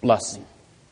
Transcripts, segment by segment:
blessing.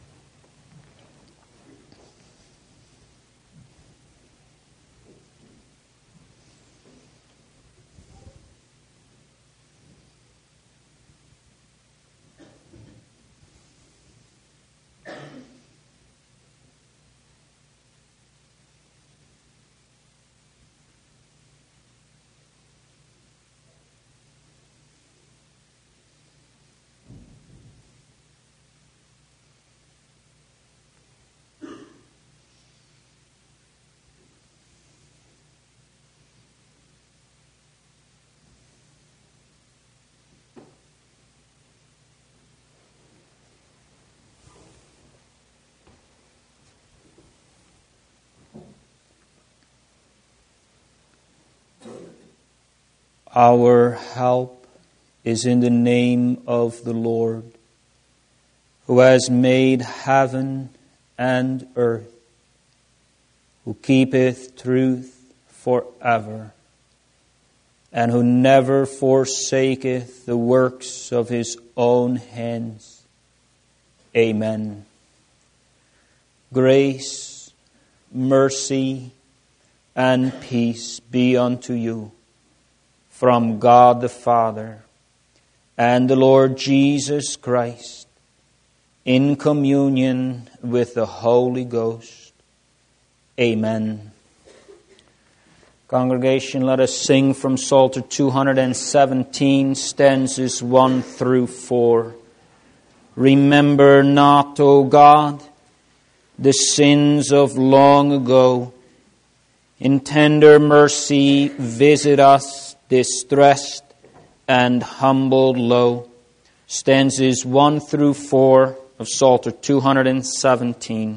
Our help is in the name of the Lord, who has made heaven and earth, who keepeth truth forever, and who never forsaketh the works of his own hands. Amen. Grace, mercy, and peace be unto you from God the Father and the Lord Jesus Christ, in communion with the Holy Ghost. Amen. Congregation, let us sing from Psalter 217, stanzas 1 through 4. Remember not, O God, the sins of long ago. In tender mercy visit us, distressed and humbled low. Stanzas 1 through 4 of Psalter 217.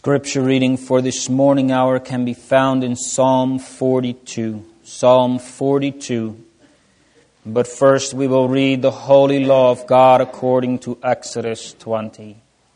Scripture reading for this morning hour can be found in Psalm 42. Psalm 42. But first we will read the holy law of God according to Exodus 20.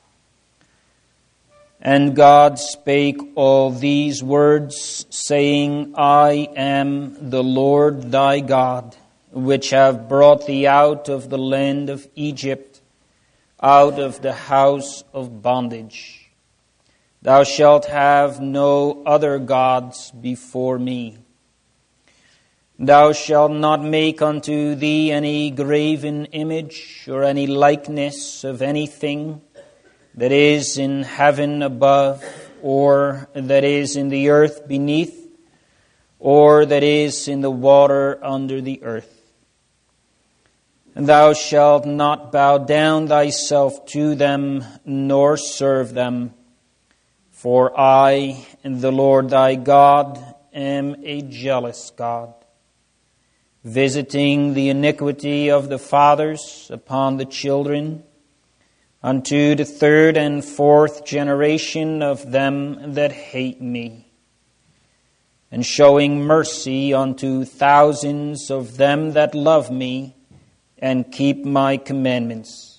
And God spake all these words, saying, I am the Lord thy God, which have brought thee out of the land of Egypt, out of the house of bondage. Thou shalt have no other gods before me. Thou shalt not make unto thee any graven image or any likeness of anything that is in heaven above, or that is in the earth beneath, or that is in the water under the earth. And thou shalt not bow down thyself to them, nor serve them. For I, the Lord thy God, am a jealous God, visiting the iniquity of the fathers upon the children, unto the third and fourth generation of them that hate me, and showing mercy unto thousands of them that love me and keep my commandments.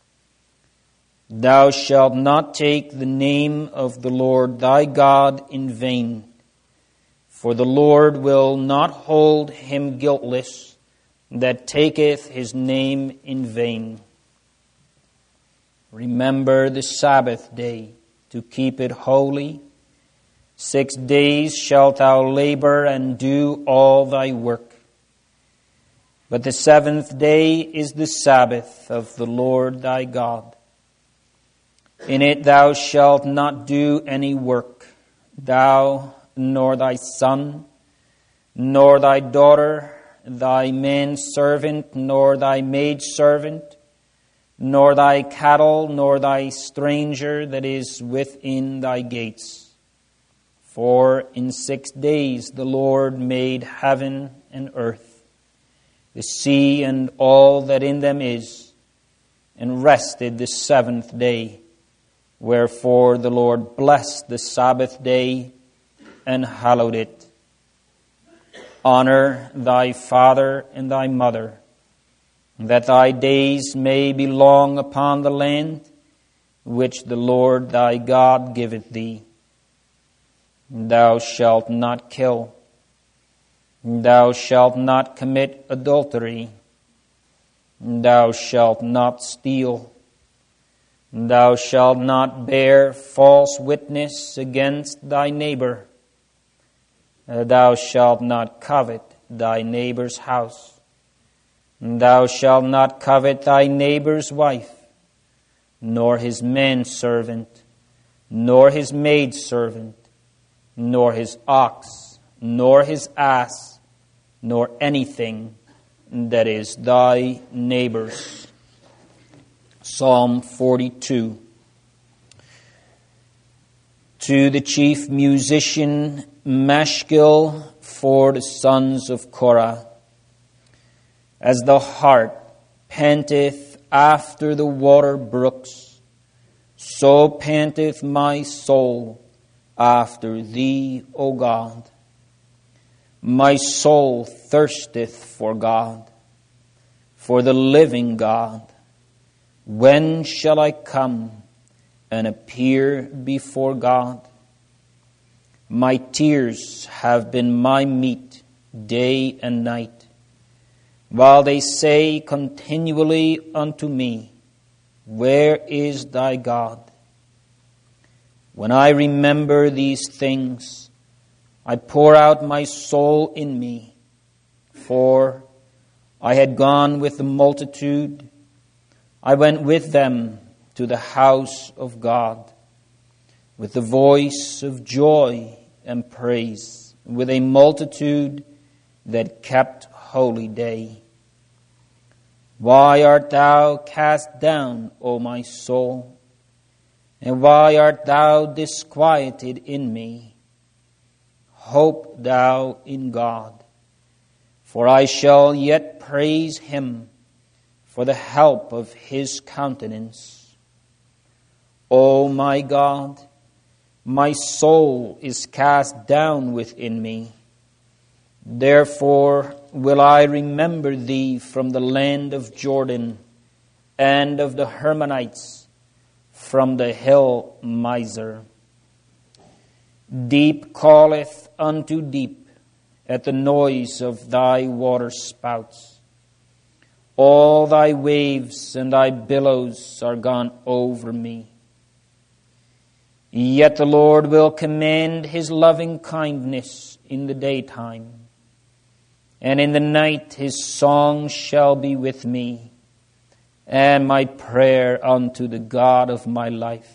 Thou shalt not take the name of the Lord thy God in vain, for the Lord will not hold him guiltless that taketh his name in vain. Remember the Sabbath day to keep it holy. 6 days shalt thou labor and do all thy work. But the seventh day is the Sabbath of the Lord thy God. In it thou shalt not do any work, thou, nor thy son, nor thy daughter, thy manservant, nor thy maidservant, nor thy cattle, nor thy stranger that is within thy gates. For in 6 days the Lord made heaven and earth, the sea and all that in them is, and rested the seventh day. Wherefore the Lord blessed the Sabbath day and hallowed it. Honor thy father and thy mother, that thy days may be long upon the land which the Lord thy God giveth thee. Thou shalt not kill. Thou shalt not commit adultery. Thou shalt not steal. Thou shalt not bear false witness against thy neighbor. Thou shalt not covet thy neighbor's house. Thou shalt not covet thy neighbor's wife, nor his manservant, nor his maidservant, nor his ox, nor his ass, nor anything that is thy neighbor's. Psalm 42. To the chief musician Mashgil for the sons of Korah. As the hart panteth after the water brooks, so panteth my soul after thee, O God. My soul thirsteth for God, for the living God. When shall I come and appear before God? My tears have been my meat day and night, while they say continually unto me, Where is thy God? When I remember these things, I pour out my soul in me, for I had gone with the multitude. I went with them to the house of God, with the voice of joy and praise, with a multitude that kept holy day. Why art thou cast down, O my soul? And why art thou disquieted in me? Hope thou in God, for I shall yet praise him for the help of his countenance. O my God, My soul is cast down within me. Therefore will I remember thee from the land of Jordan, and of the Hermonites, from the hill Mizar. Deep calleth unto deep at the noise of thy water spouts. All thy waves and thy billows are gone over me. Yet the Lord will commend his loving kindness in the daytime, and in the night his song shall be with me, and my prayer unto the God of my life.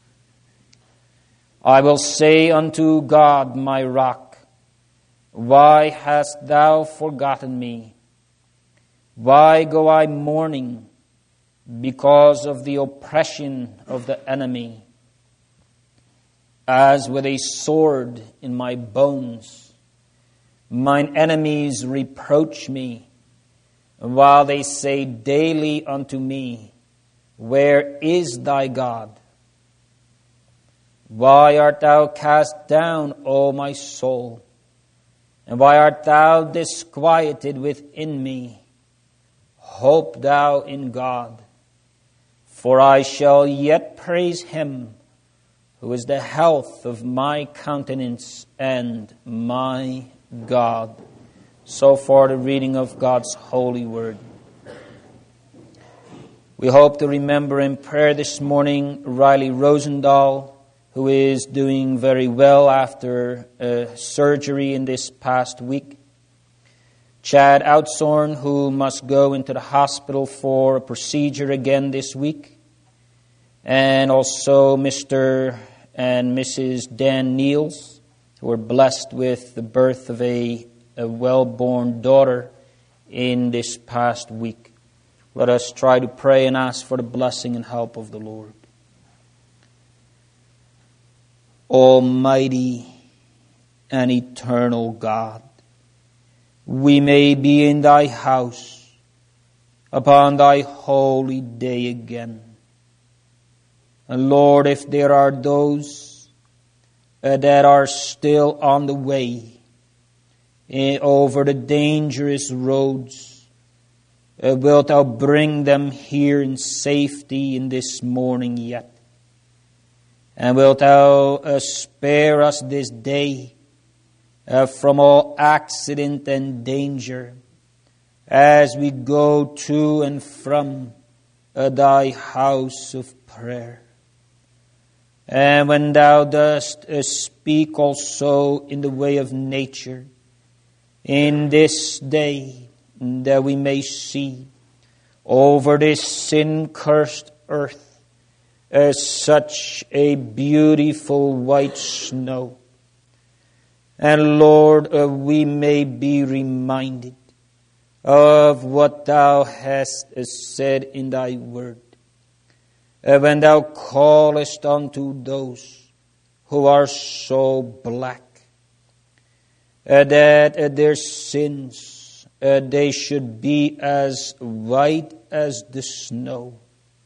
I will say unto God my rock, why hast thou forgotten me? Why go I mourning because of the oppression of the enemy? As with a sword in my bones, mine enemies reproach me, while they say daily unto me, where is thy God? Why art thou cast down, O my soul? And why art thou disquieted within me? Hope thou in God, for I shall yet praise him, who is the health of my countenance and my God. So far the reading of God's holy word. We hope to remember in prayer this morning Riley Rosendahl, who is doing very well after surgery in this past week. Chad Outsorn, who must go into the hospital for a procedure again this week. And also Mr. and Mrs. Dan Niels, who were blessed with the birth of a well-born daughter in this past week. Let us try to pray and ask for the blessing and help of the Lord. Almighty and eternal God, we may be in thy house upon thy holy day again. And Lord, if there are those that are still on the way over the dangerous roads, wilt thou bring them here in safety in this morning yet? And wilt thou spare us this day from all accident and danger as we go to and from thy house of prayer. And when thou dost speak also in the way of nature, in this day that we may see over this sin-cursed earth such a beautiful white snow. And Lord, we may be reminded of what thou hast said in thy word. When thou callest unto those who are so black, that their sins, they should be as white as the snow.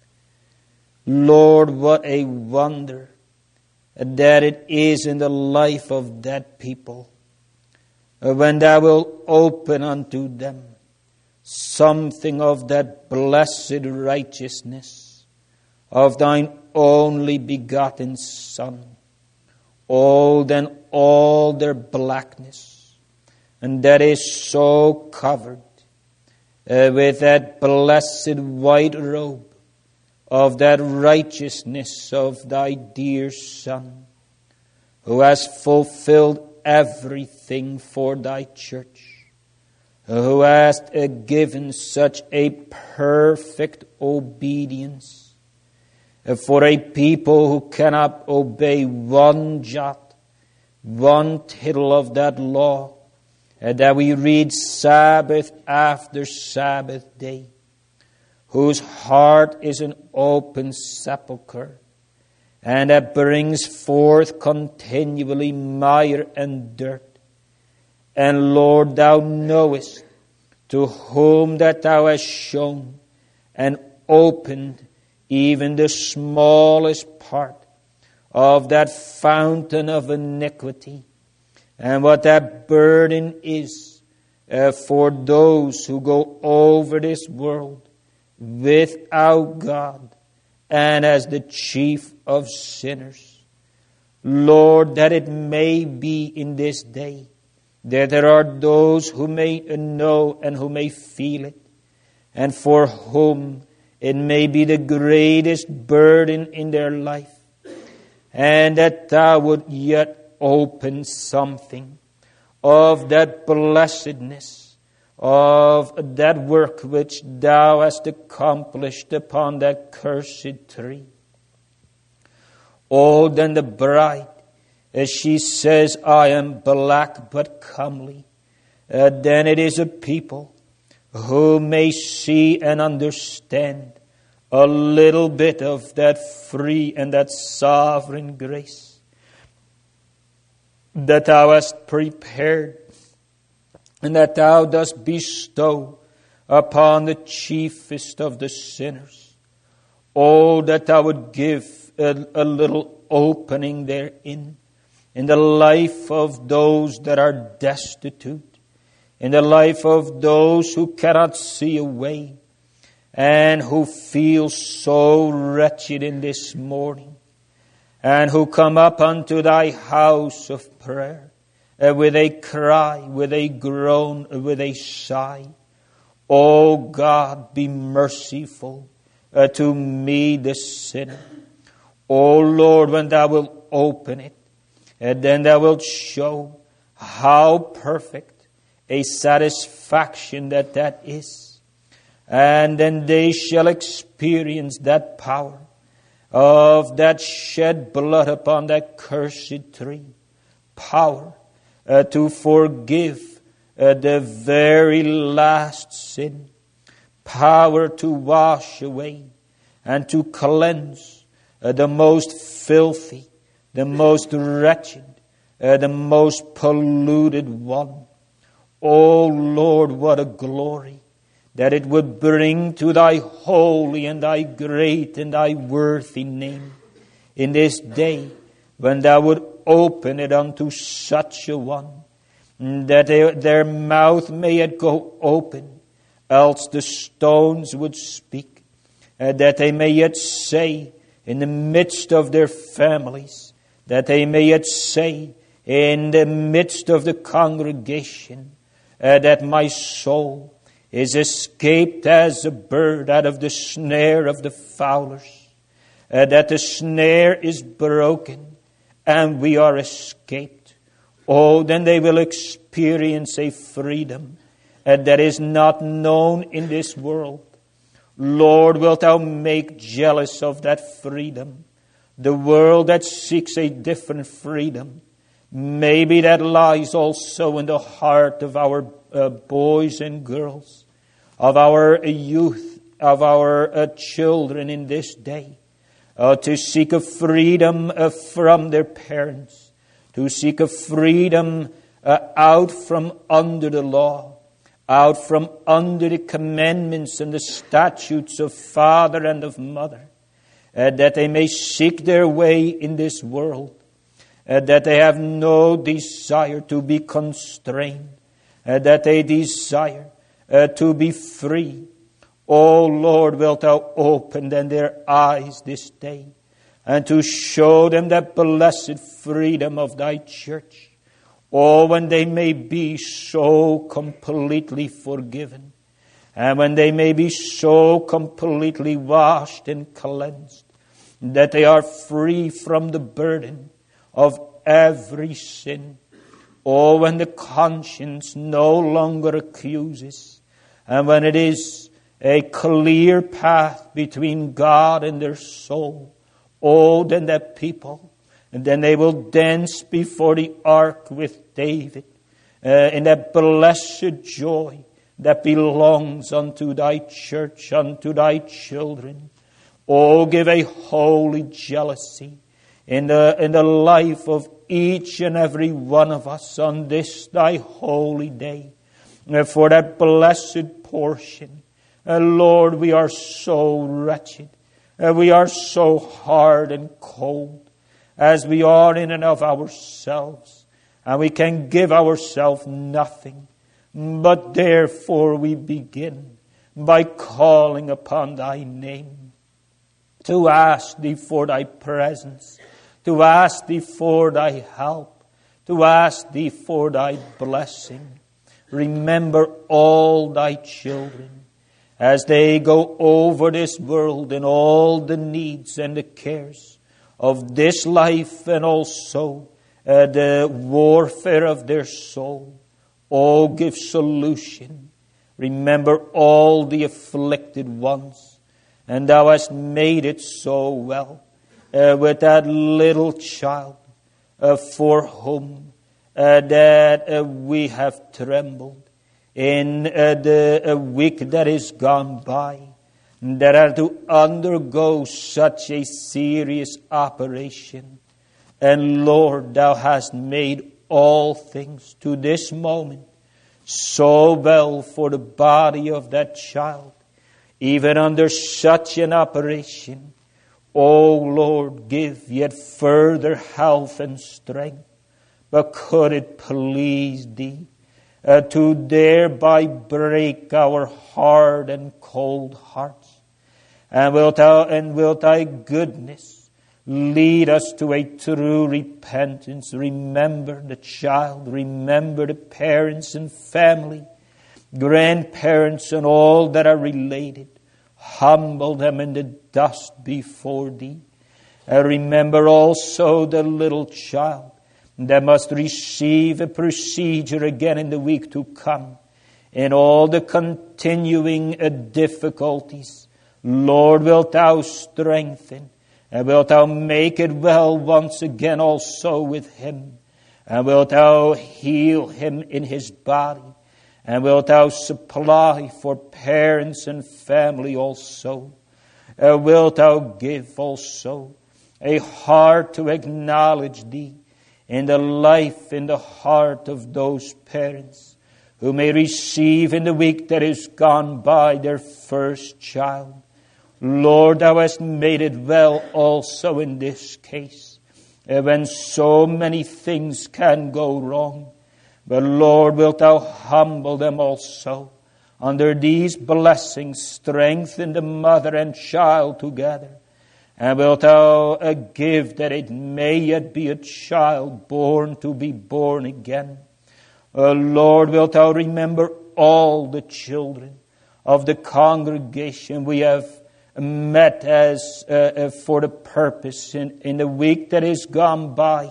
Lord, what a wonder that it is in the life of that people, when thou wilt open unto them something of that blessed righteousness of thine only begotten Son, old and all their blackness, and that is so covered with that blessed white robe of that righteousness of thy dear Son, who has fulfilled everything for thy church, who hast given such a perfect obedience for a people who cannot obey one jot, one tittle of that law that we read Sabbath after Sabbath day, whose heart is an open sepulchre, and that brings forth continually mire and dirt. And Lord, thou knowest to whom that thou hast shown and opened even the smallest part of that fountain of iniquity, and what that burden is for those who go over this world without God and as the chief of sinners. Lord, that it may be in this day that there are those who may know and who may feel it, and for whom it may be the greatest burden in their life, and that Thou would yet open something of that blessedness, of that work which Thou hast accomplished upon that cursed tree. Oh, then the bride, as she says, I am black but comely, then it is a people who may see and understand a little bit of that free and that sovereign grace that Thou hast prepared and that Thou dost bestow upon the chiefest of the sinners. Oh, that Thou would give a little opening therein in the life of those that are destitute, in the life of those who cannot see a way, and who feel so wretched in this morning, and who come up unto Thy house of prayer with a cry, with a groan, with a sigh. O God, be merciful to me, the sinner. O Lord, when Thou wilt open it, and then Thou wilt show how perfect a satisfaction that is. And then they shall experience that power of that shed blood upon that cursed tree. Power to forgive the very last sin. Power to wash away and to cleanse the most filthy, the most wretched, the most polluted one. Oh Lord, what a glory that it would bring to Thy holy and Thy great and Thy worthy name in this day when Thou would open it unto such a one, that their mouth may yet go open, else the stones would speak, that they may yet say in the midst of their families, that they may yet say in the midst of the congregation, that my soul is escaped as a bird out of the snare of the fowlers, that the snare is broken and we are escaped. Oh, then they will experience a freedom that is not known in this world. Lord, wilt Thou make jealous of that freedom the world that seeks a different freedom? Maybe that lies also in the heart of our boys and girls, of our youth, of our children in this day, to seek a freedom from their parents, to seek a freedom out from under the law, out from under the commandments and the statutes of father and of mother, that they may seek their way in this world, that they have no desire to be constrained, that they desire to be free. Oh Lord, wilt Thou open then their eyes this day and to show them that blessed freedom of Thy church. Oh, when they may be so completely forgiven, and when they may be so completely washed and cleansed, that they are free from the burden of every sin. Oh, when the conscience no longer accuses, and when it is a clear path between God and their soul, oh, then that people, and then they will dance before the ark with David in that blessed joy that belongs unto Thy church, unto Thy children. Oh, give a holy jealousy in the life of each and every one of us on this Thy holy day for that blessed portion. Lord, we are so wretched. We are so hard and cold. as we are in and of ourselves, and we can give ourselves nothing. But therefore we begin by calling upon thy name, to ask thee for thy presence, to ask thee for thy help, to ask thee for thy blessing. Remember all thy children as they go over this world and all the needs and the cares of this life, and also the warfare of their soul. Oh, give solution. Remember all the afflicted ones. And thou hast made it so well with that little child for whom that we have trembled in the week that is gone by, that are to undergo such a serious operation. And Lord, thou hast made all things to this moment so well for the body of that child, even under such an operation. O Lord, give yet further health and strength. But could it please thee to thereby break our hard and cold hearts? And wilt thy goodness lead us to a true repentance? Remember the child, remember the parents and family, grandparents and all that are related. Humble them in the dust before thee. Remember also the little child that must receive a procedure again in the week to come, in all the continuing difficulties. Lord, wilt thou strengthen, and wilt thou make it well once again also with him, and wilt thou heal him in his body, and wilt thou supply for parents and family also. Wilt thou give also a heart to acknowledge thee in the life, in the heart of those parents who may receive in the week that is gone by their first child. Lord, thou hast made it well also in this case, when so many things can go wrong. But Lord, wilt thou humble them also under these blessings, strengthen the mother and child together. And wilt thou give that it may yet be a child born to be born again. Lord, wilt thou remember all the children of the congregation we have met as for the purpose in the week that is gone by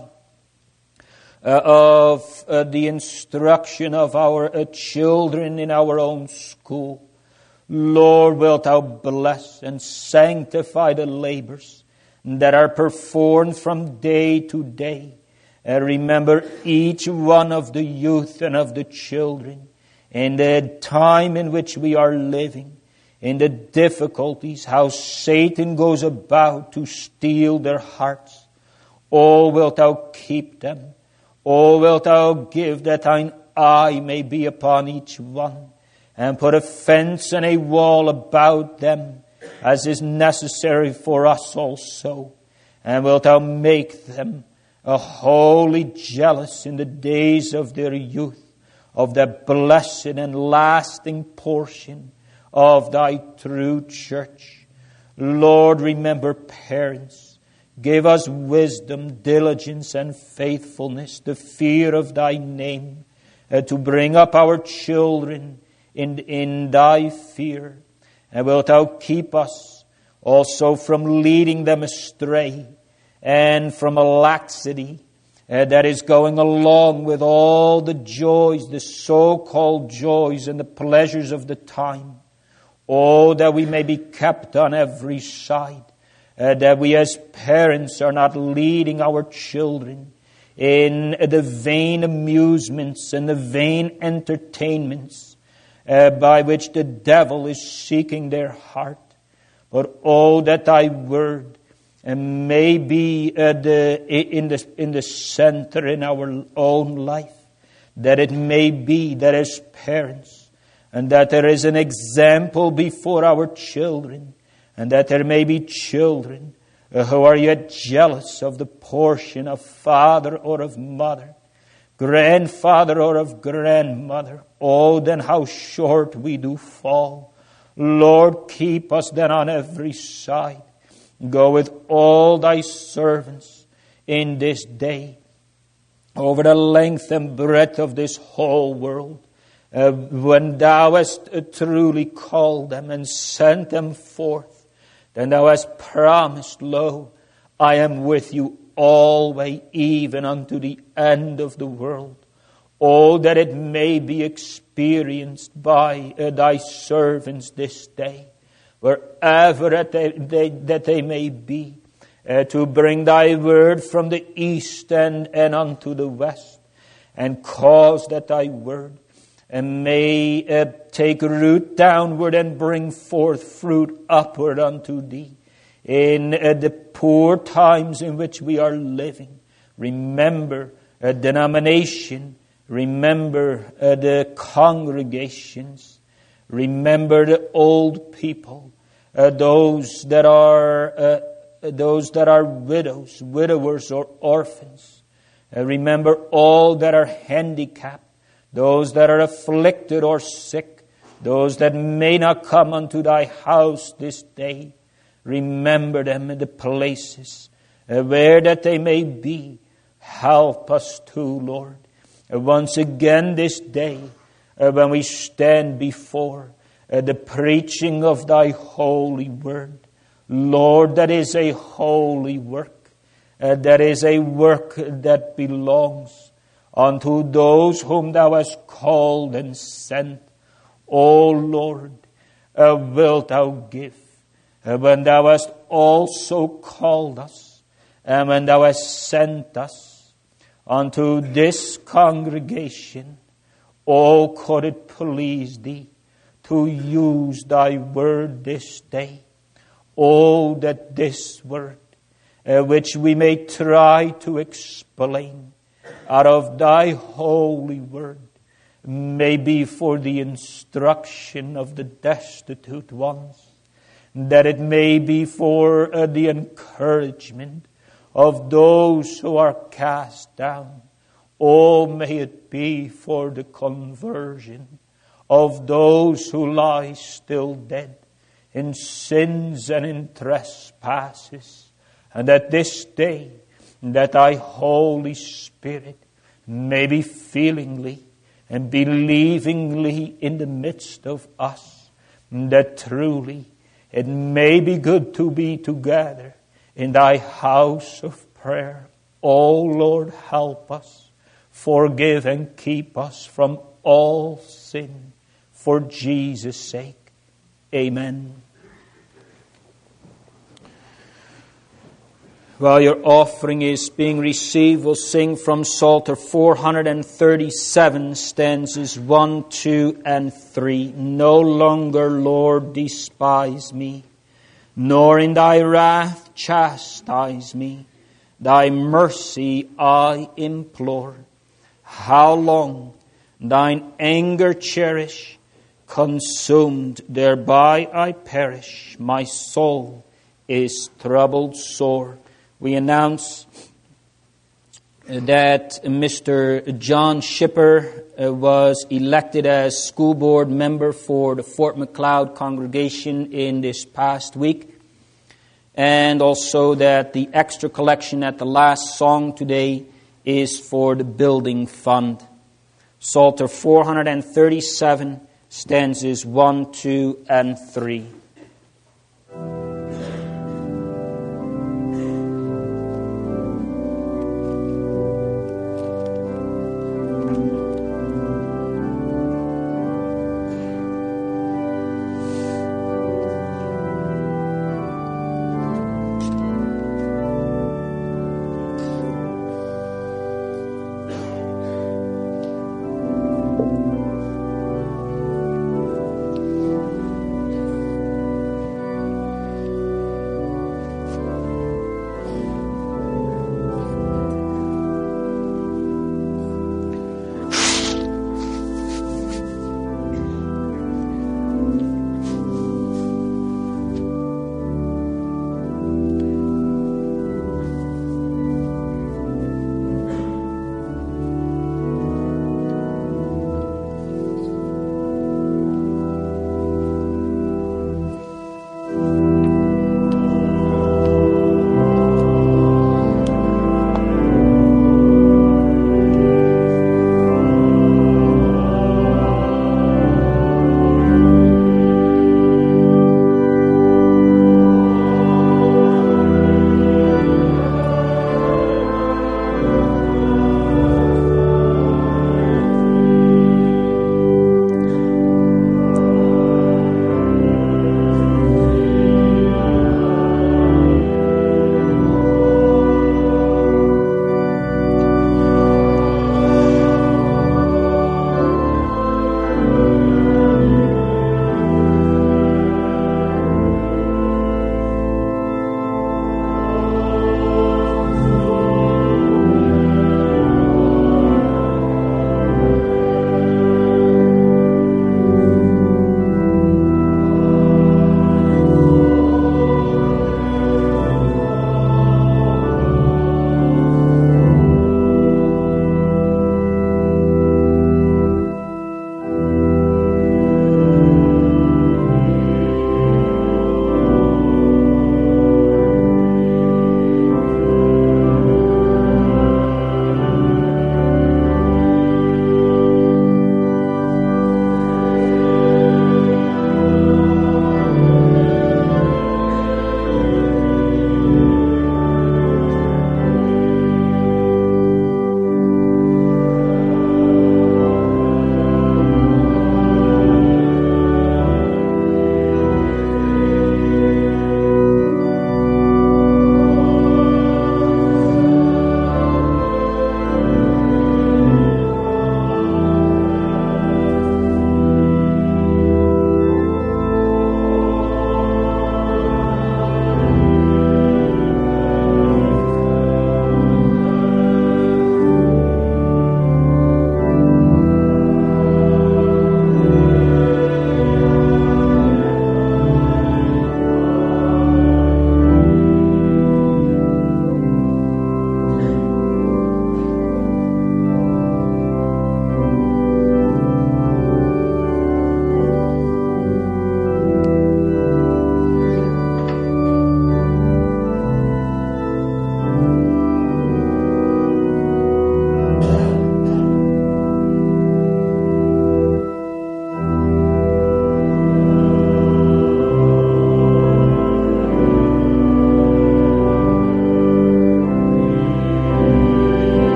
of the instruction of our children in our own school. Lord, wilt thou bless and sanctify the labors that are performed from day to day. And remember each one of the youth and of the children in the time in which we are living, in the difficulties, how Satan goes about to steal their hearts. Oh, wilt thou keep them. Oh, wilt thou give that thine eye may be upon each one, and put a fence and a wall about them, as is necessary for us also. And wilt thou make them wholly jealous in the days of their youth, of the blessed and lasting portion of thy true church. Lord, remember parents. Give us wisdom, diligence, and faithfulness, the fear of thy name, to bring up our children in thy fear. And wilt thou keep us also from leading them astray, and from a laxity that is going along with all the joys, the so-called joys and the pleasures of the time. Oh, that we may be kept on every side, that we as parents are not leading our children in the vain amusements and the vain entertainments by which the devil is seeking their heart. But oh, that thy word may be in the center in our own life, that it may be that as parents, and that there is an example before our children, and that there may be children who are yet jealous of the portion of father or of mother, grandfather or of grandmother. Oh, then how short we do fall. Lord, keep us then on every side. Go with all thy servants in this day, over the length and breadth of this whole world. When thou hast truly called them and sent them forth, then thou hast promised, lo, I am with you always, even unto the end of the world. Oh, that it may be experienced by thy servants this day, wherever that they may be, to bring thy word from the east and unto the west, and cause that thy word may take root downward and bring forth fruit upward unto thee. In the poor times in which we are living, remember a denomination, remember the congregations, remember the old people, those that are widows, widowers, or orphans. Remember all that are handicapped, those that are afflicted or sick, those that may not come unto thy house this day. Remember them in the places where that they may be. Help us too, Lord. Once again this day, when we stand before the preaching of thy holy word, Lord, that is a holy work. That is a work that belongs unto those whom thou hast called and sent. O Lord, wilt thou give when thou hast also called us, and when thou hast sent us unto this congregation. Oh, could it please thee to use thy word this day. Oh, that this word, which we may try to explain out of thy holy word, may be for the instruction of the destitute ones, that it may be for the encouragement of those who are cast down. Oh, may it be for the conversion of those who lie still dead in sins and in trespasses, and that this day that thy Holy Spirit may be feelingly and believingly in the midst of us, that truly it may be good to be together in thy house of prayer. O Lord, help us, forgive and keep us from all sin, for Jesus' sake. Amen. While your offering is being received, we'll sing from Psalter 437, stanzas 1, 2, and 3. No longer, Lord, despise me, nor in thy wrath chastise me. Thy mercy I implore. How long thine anger cherish? Consumed thereby I perish. My soul is troubled sore. We announce that Mr. John Shipper was elected as school board member for the Fort McLeod congregation in this past week. And also that the extra collection at the last song today is for the building fund. Psalter 437, stanzas 1, 2, and 3.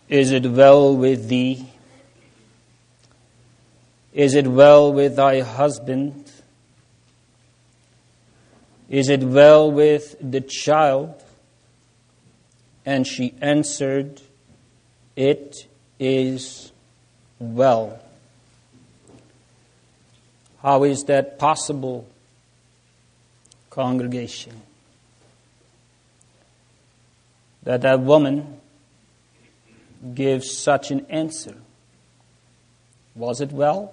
Is it well with thee? Is it well with thy husband? Is it well with the child? And she answered, It is well. How is that possible, congregation? That woman gives such an answer. Was it well?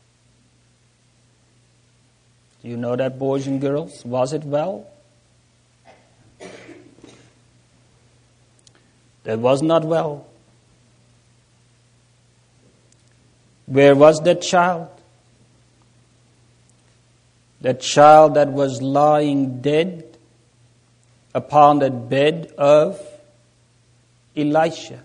Do you know that, boys and girls? Was it well? That was not well. Where was that child? That child that was lying dead upon the bed of Elisha.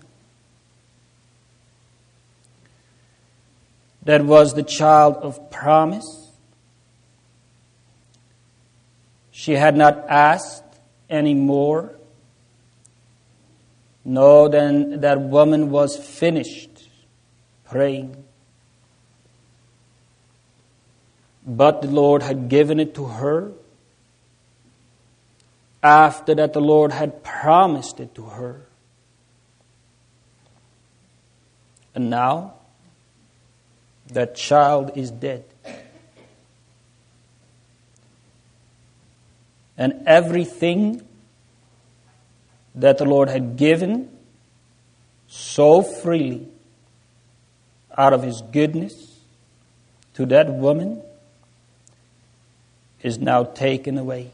That was the child of promise. She had not asked any more. No, then that woman was finished praying. But the Lord had given it to her. After that, the Lord had promised it to her. And now, that child is dead. And everything that the Lord had given so freely out of His goodness to that woman is now taken away.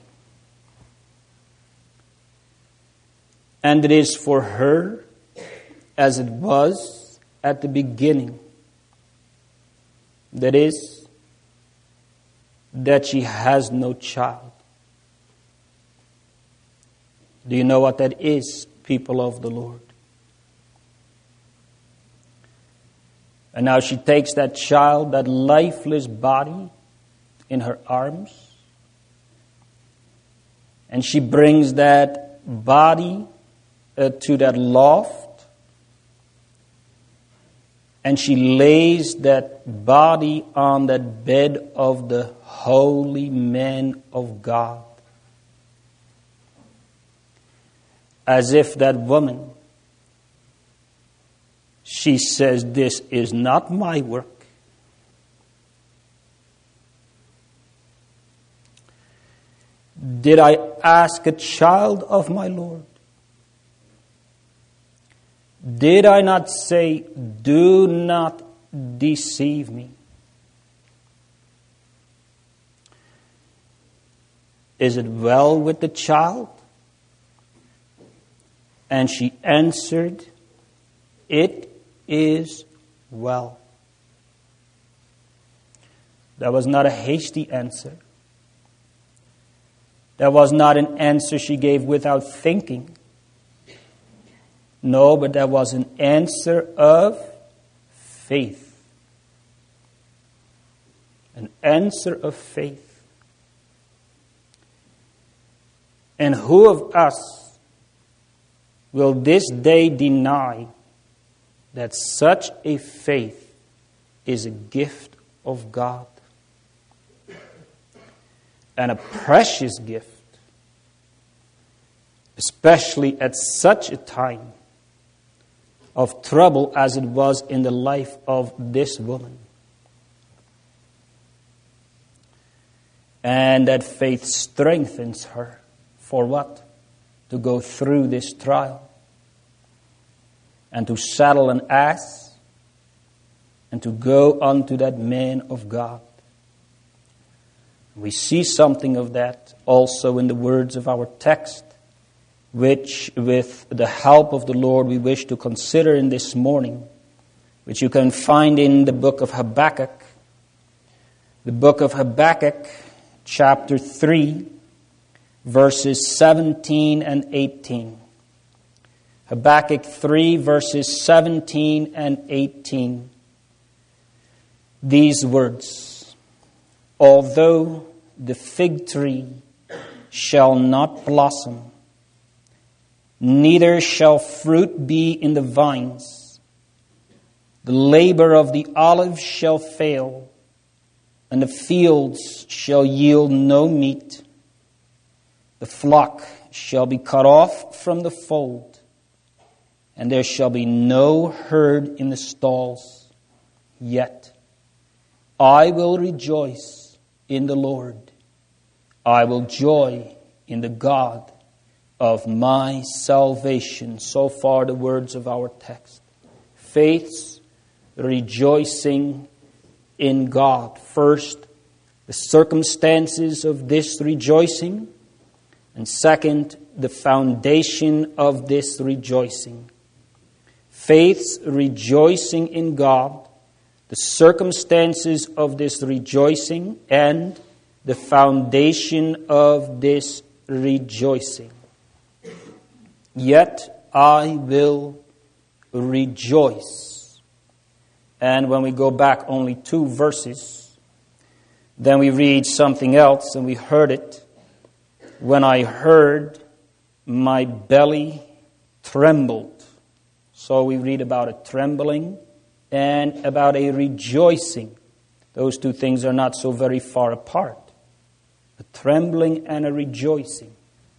And it is for her as it was at the beginning. That is, that she has no child. Do you know what that is, people of the Lord? And now she takes that child, that lifeless body, in her arms, and she brings that body to that loft, and she lays that body on that bed of the holy man of God. As if that woman, she says, this is not my work. Did I ask a child of my Lord? Did I not say, do not deceive me? Is it well with the child? And she answered, It is well. That was not a hasty answer. That was not an answer she gave without thinking. No, but that was an answer of faith. An answer of faith. And who of us will this day deny that such a faith is a gift of God? And a precious gift, especially at such a time of trouble as it was in the life of this woman. And that faith strengthens her for what? To go through this trial. And to saddle an ass. And to go unto that man of God. We see something of that also in the words of our text, which with the help of the Lord we wish to consider in this morning, which you can find in the book of Habakkuk. The book of Habakkuk, chapter 3, verses 17 and 18. Habakkuk 3, verses 17 and 18. These words, although the fig tree shall not blossom, neither shall fruit be in the vines, The labor of the olive shall fail, and the fields shall yield no meat. The flock shall be cut off from the fold, and there shall be no herd in the stalls. Yet I will rejoice in the Lord. I will joy in the God of my salvation. So far the words of our text. Faith's rejoicing in God. First, the circumstances of this rejoicing. And second, the foundation of this rejoicing. Faith's rejoicing in God, the circumstances of this rejoicing, and the foundation of this rejoicing. Yet I will rejoice. And when we go back only 2 verses, then we read something else, and we heard it. When I heard, my belly trembled. So we read about a trembling and about a rejoicing. Those 2 things are not so very far apart. A trembling and a rejoicing.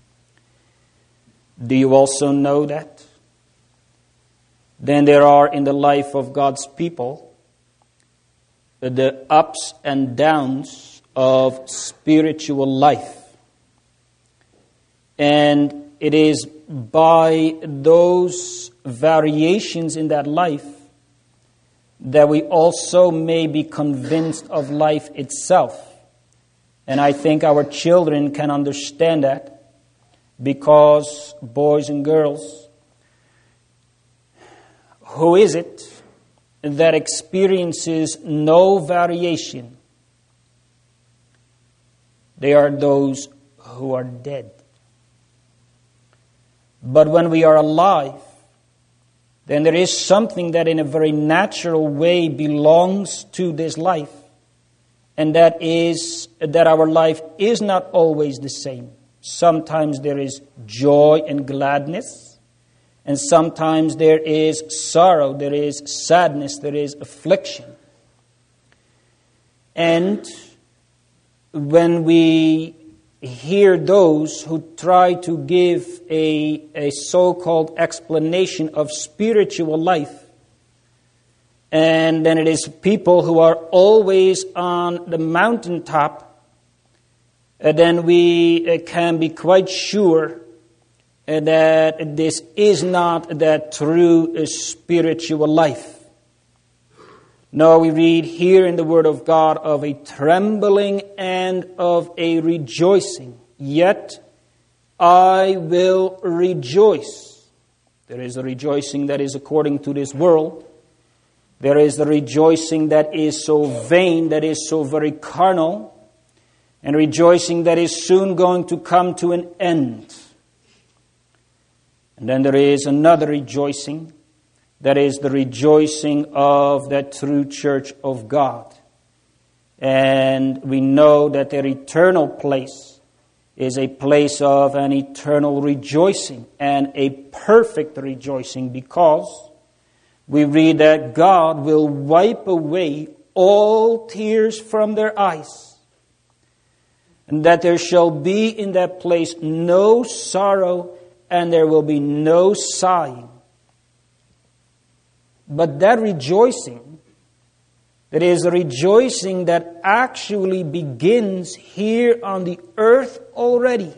Do you also know that? Then there are in the life of God's people the ups and downs of spiritual life. And it is by those variations in that life that we also may be convinced of life itself. And I think our children can understand that, because, boys and girls, who is it that experiences no variation? They are those who are dead. But when we are alive, then there is something that in a very natural way belongs to this life. And that is that our life is not always the same. Sometimes there is joy and gladness. And sometimes there is sorrow, there is sadness, there is affliction. And when we hear those who try to give a so-called explanation of spiritual life, and then it is people who are always on the mountaintop, then we can be quite sure that this is not that true spiritual life. No, we read here in the Word of God of a trembling and of a rejoicing. Yet I will rejoice. There is a rejoicing that is according to this world. There is the rejoicing that is so vain, that is so very carnal, and rejoicing that is soon going to come to an end. And then there is another rejoicing, that is the rejoicing of that true church of God. And we know that their eternal place is a place of an eternal rejoicing and a perfect rejoicing, because we read that God will wipe away all tears from their eyes, and that there shall be in that place no sorrow, and there will be no sighing. But that rejoicing, that is a rejoicing that actually begins here on the earth already,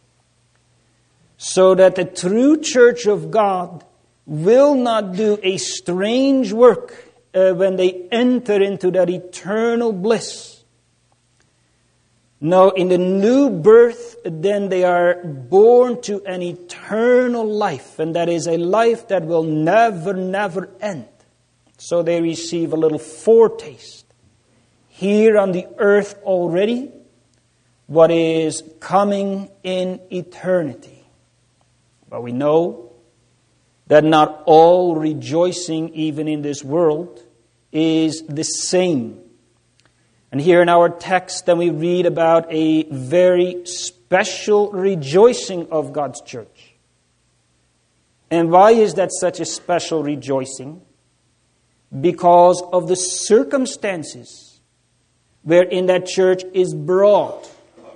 so that the true church of God will not do a strange work when they enter into that eternal bliss. No, in the new birth, then they are born to an eternal life, and that is a life that will never, never end. So they receive a little foretaste here on the earth already, what is coming in eternity. But we know that not all rejoicing, even in this world, is the same. And here in our text, then we read about a very special rejoicing of God's church. And why is that such a special rejoicing? because of the circumstances wherein that church is brought.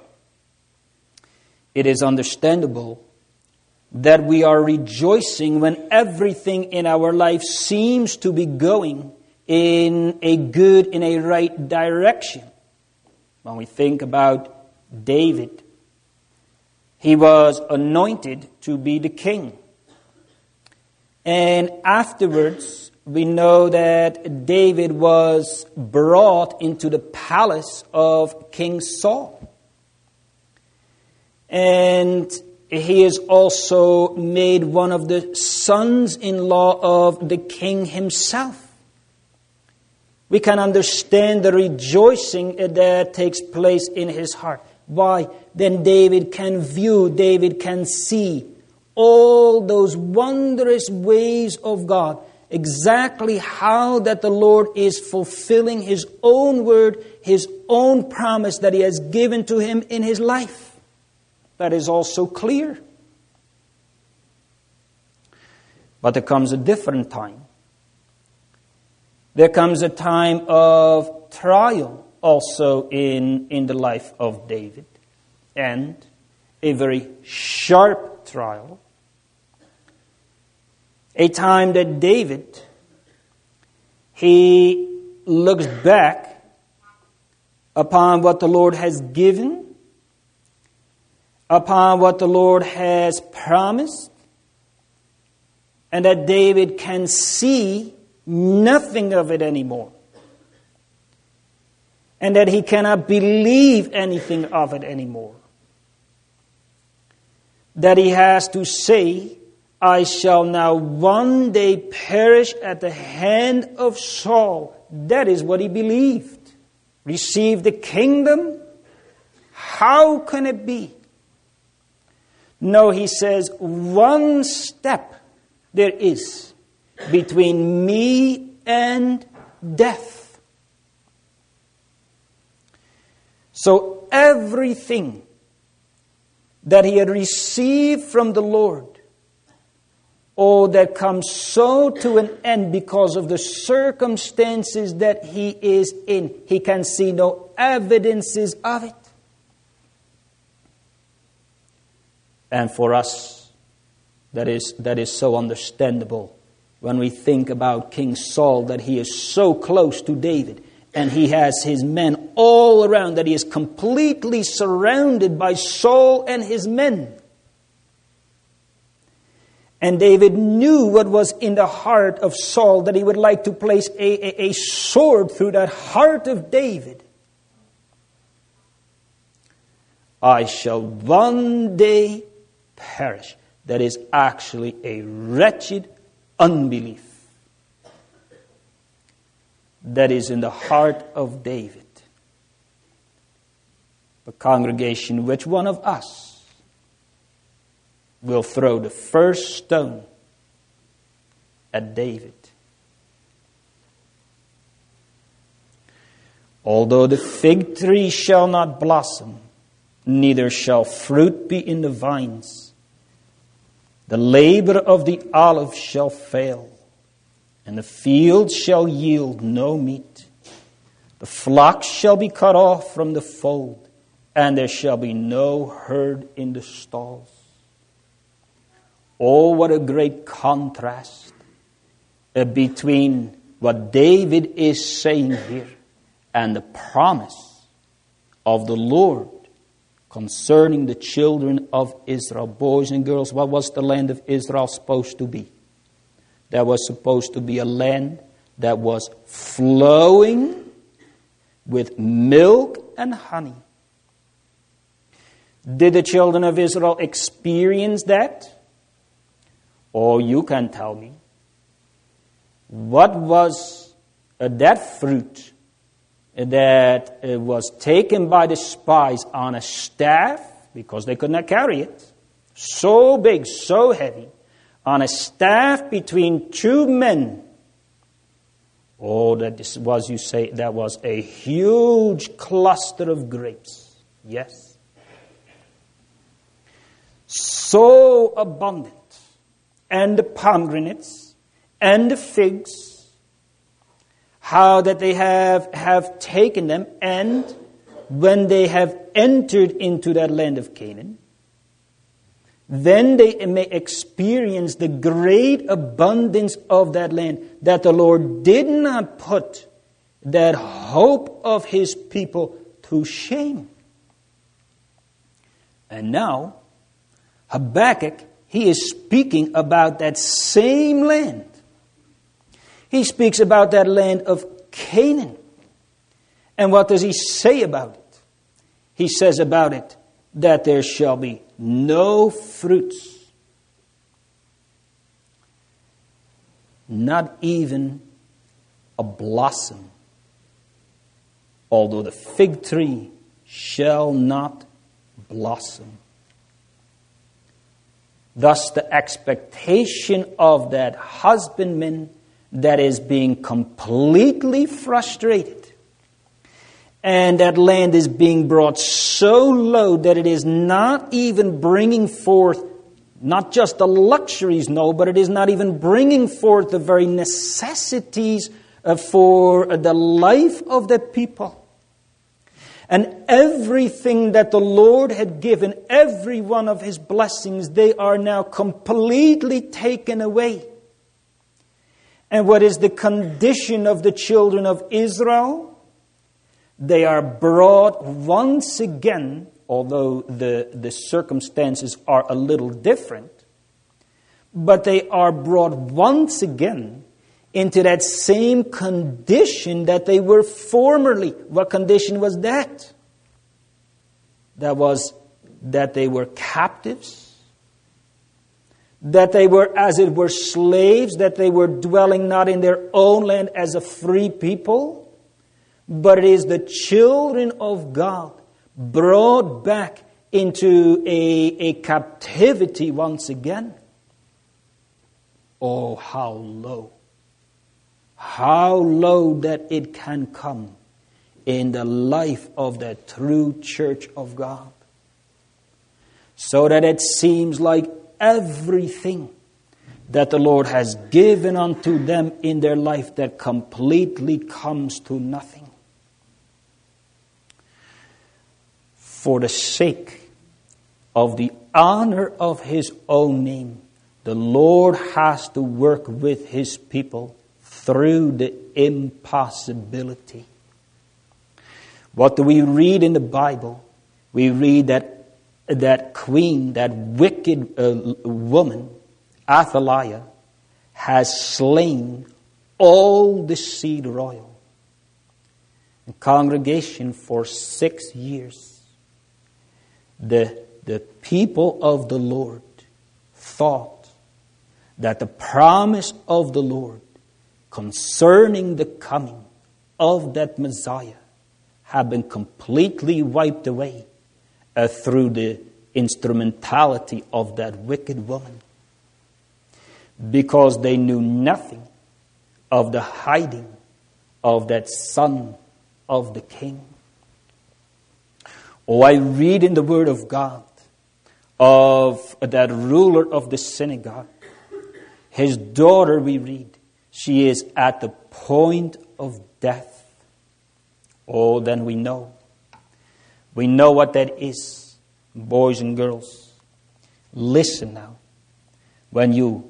It is understandable that we are rejoicing when everything in our life seems to be going in a right direction. When we think about David, he was anointed to be the king. And afterwards, we know that David was brought into the palace of King Saul. And he is also made one of the sons-in-law of the king himself. We can understand the rejoicing that takes place in his heart. Why? Then David can see all those wondrous ways of God, exactly how that the Lord is fulfilling His own word, His own promise that He has given to him in his life. That is also clear. But there comes a different time. There comes a time of trial also in the life of David. And a very sharp trial. A time that David, he looks back upon what the Lord has given, upon what the Lord has promised, and that David can see nothing of it anymore. And that he cannot believe anything of it anymore. That he has to say, I shall now one day perish at the hand of Saul. That is what he believed. Receive the kingdom? How can it be? No, he says, one step there is between me and death. So everything that he had received from the Lord, that comes so to an end because of the circumstances that he is in. He can see no evidences of it. And for us, that is so understandable when we think about King Saul, that he is so close to David. And he has his men all around, that he is completely surrounded by Saul and his men. And David knew what was in the heart of Saul, that he would like to place a sword through that heart of David. I shall one day perish. That is actually a wretched unbelief that is in the heart of David. The congregation, which one of us will throw the first stone at David? Although the fig tree shall not blossom, neither shall fruit be in the vines, the labor of the olive shall fail, and the field shall yield no meat. The flock shall be cut off from the fold, and there shall be no herd in the stalls. Oh, what a great contrast between what David is saying here and the promise of the Lord concerning the children of Israel. Boys and girls, what was the land of Israel supposed to be? That was supposed to be a land that was flowing with milk and honey. Did the children of Israel experience that? Or you can tell me, what was that fruit that was taken by the spies on a staff, because they could not carry it, so big, so heavy, on a staff between two men? Oh, that was a huge cluster of grapes. Yes. So abundant. And the pomegranates and the figs. how that they have taken them, and when they have entered into that land of Canaan, then they may experience the great abundance of that land, that the Lord did not put that hope of His people to shame. And now, Habakkuk, he is speaking about that same land. He speaks about that land of Canaan. And what does he say about it? He says about it that there shall be no fruits, not even a blossom, although the fig tree shall not blossom. Thus the expectation of that husbandman that is being completely frustrated, and that land is being brought so low that it is not even bringing forth not just the luxuries, no, but it is not even bringing forth the very necessities for the life of the people. And everything that the Lord had given, every one of His blessings, they are now completely taken away. And what is the condition of the children of Israel? They are brought once again, although the circumstances are a little different, but they are brought once again into that same condition that they were formerly. What condition was that? That was that they were captives, that they were, as it were, slaves, that they were dwelling not in their own land as a free people, but it is the children of God brought back into a captivity once again. Oh, how low that it can come in the life of the true church of God. So that it seems like everything that the Lord has given unto them in their life that completely comes to nothing. For the sake of the honor of His own name, the Lord has to work with His people through the impossibility. What do we read in the Bible? We read that queen, that wicked woman, Athaliah, has slain all the seed royal. The congregation for 6 years. The people of the Lord thought that the promise of the Lord concerning the coming of that Messiah had been completely wiped away through the instrumentality of that wicked woman, because they knew nothing of the hiding of that son of the king. Oh, I read in the Word of God of that ruler of the synagogue. His daughter, we read, she is at the point of death. Oh, then we know. We know what that is, boys and girls. Listen now. When you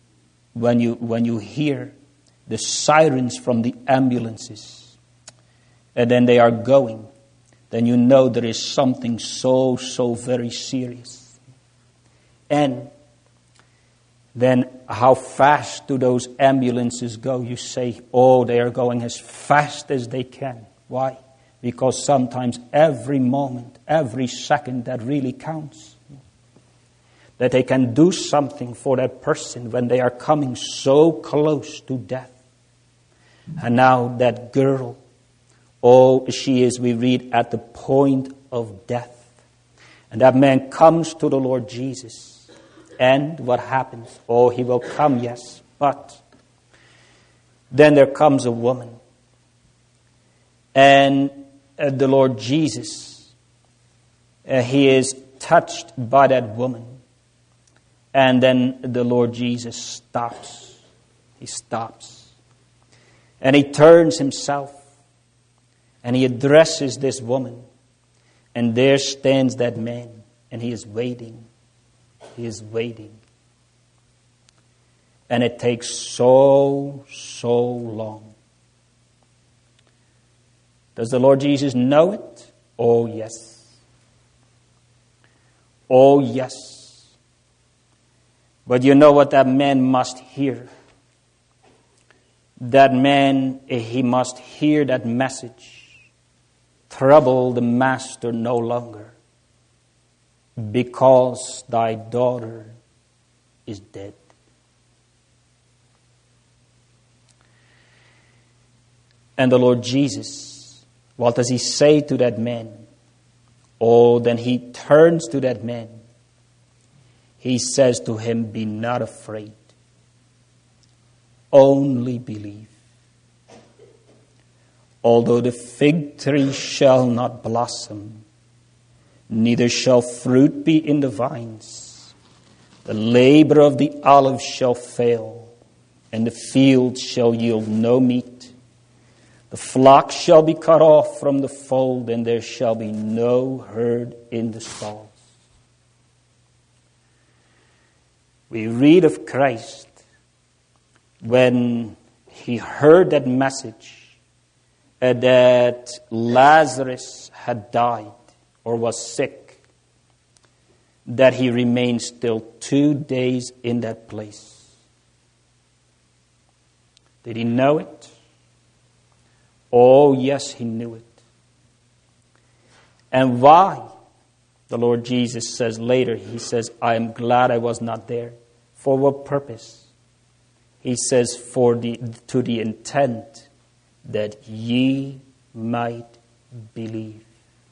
hear the sirens from the ambulances, and then they are going, then you know there is something so very serious. And then how fast do those ambulances go? You say, oh, they are going as fast as they can. Why? Because sometimes every moment, every second, that really counts. That they can do something for that person when they are coming so close to death. And now that girl, oh, she is, we read, at the point of death. And that man comes to the Lord Jesus. And what happens? Oh, he will come, yes. But then there comes a woman. And the Lord Jesus, He is touched by that woman. And then the Lord Jesus stops. He stops. And he turns himself and he addresses this woman. And there stands that man, and he is waiting. He is waiting. And it takes so long. Does the Lord Jesus know it? Oh, yes. Oh, yes. But you know what that man must hear? That man, he must hear that message. Trouble the master no longer, because thy daughter is dead. And the Lord Jesus, what does he say to that man? Oh, then he turns to that man. He says to him, be not afraid. Only believe. Although the fig tree shall not blossom, neither shall fruit be in the vines, the labor of the olive shall fail, and the field shall yield no meat. The flock shall be cut off from the fold, and there shall be no herd in the stalls. We read of Christ when he heard that message that Lazarus had died or was sick, that he remained still 2 days in that place. Did he know it? Oh, yes, he knew it. And why? The Lord Jesus says later, he says, I am glad I was not there. For what purpose? He says, to the intent that ye might believe.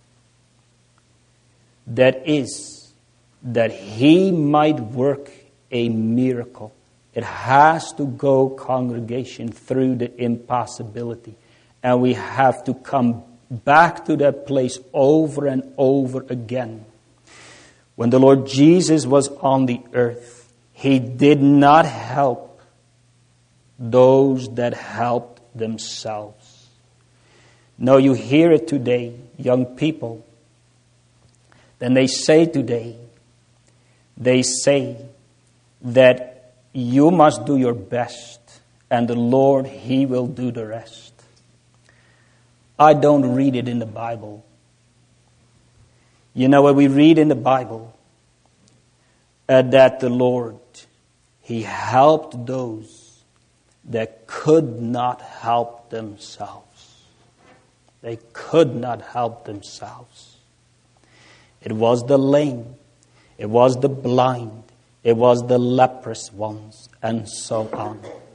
That is, that he might work a miracle. It has to go, congregation, through the impossibility. And we have to come back to that place over and over again. When the Lord Jesus was on the earth, he did not help those that helped themselves. No, you hear it today, young people. Then they say today, they say that you must do your best and the Lord, he will do the rest. I don't read it in the Bible. You know what we read in the Bible? That the Lord, he helped those that could not help themselves. They could not help themselves. It was the lame, it was the blind, it was the leprous ones, and so on.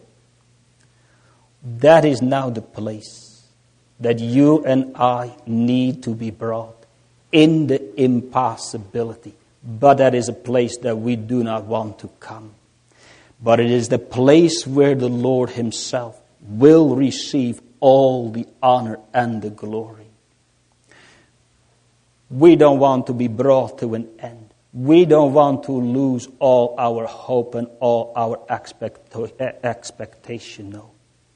That is now the place that you and I need to be brought in the impossibility. But that is a place that we do not want to come. But it is the place where the Lord himself will receive all the honor and the glory. We don't want to be brought to an end. We don't want to lose all our hope and all our expectation, no.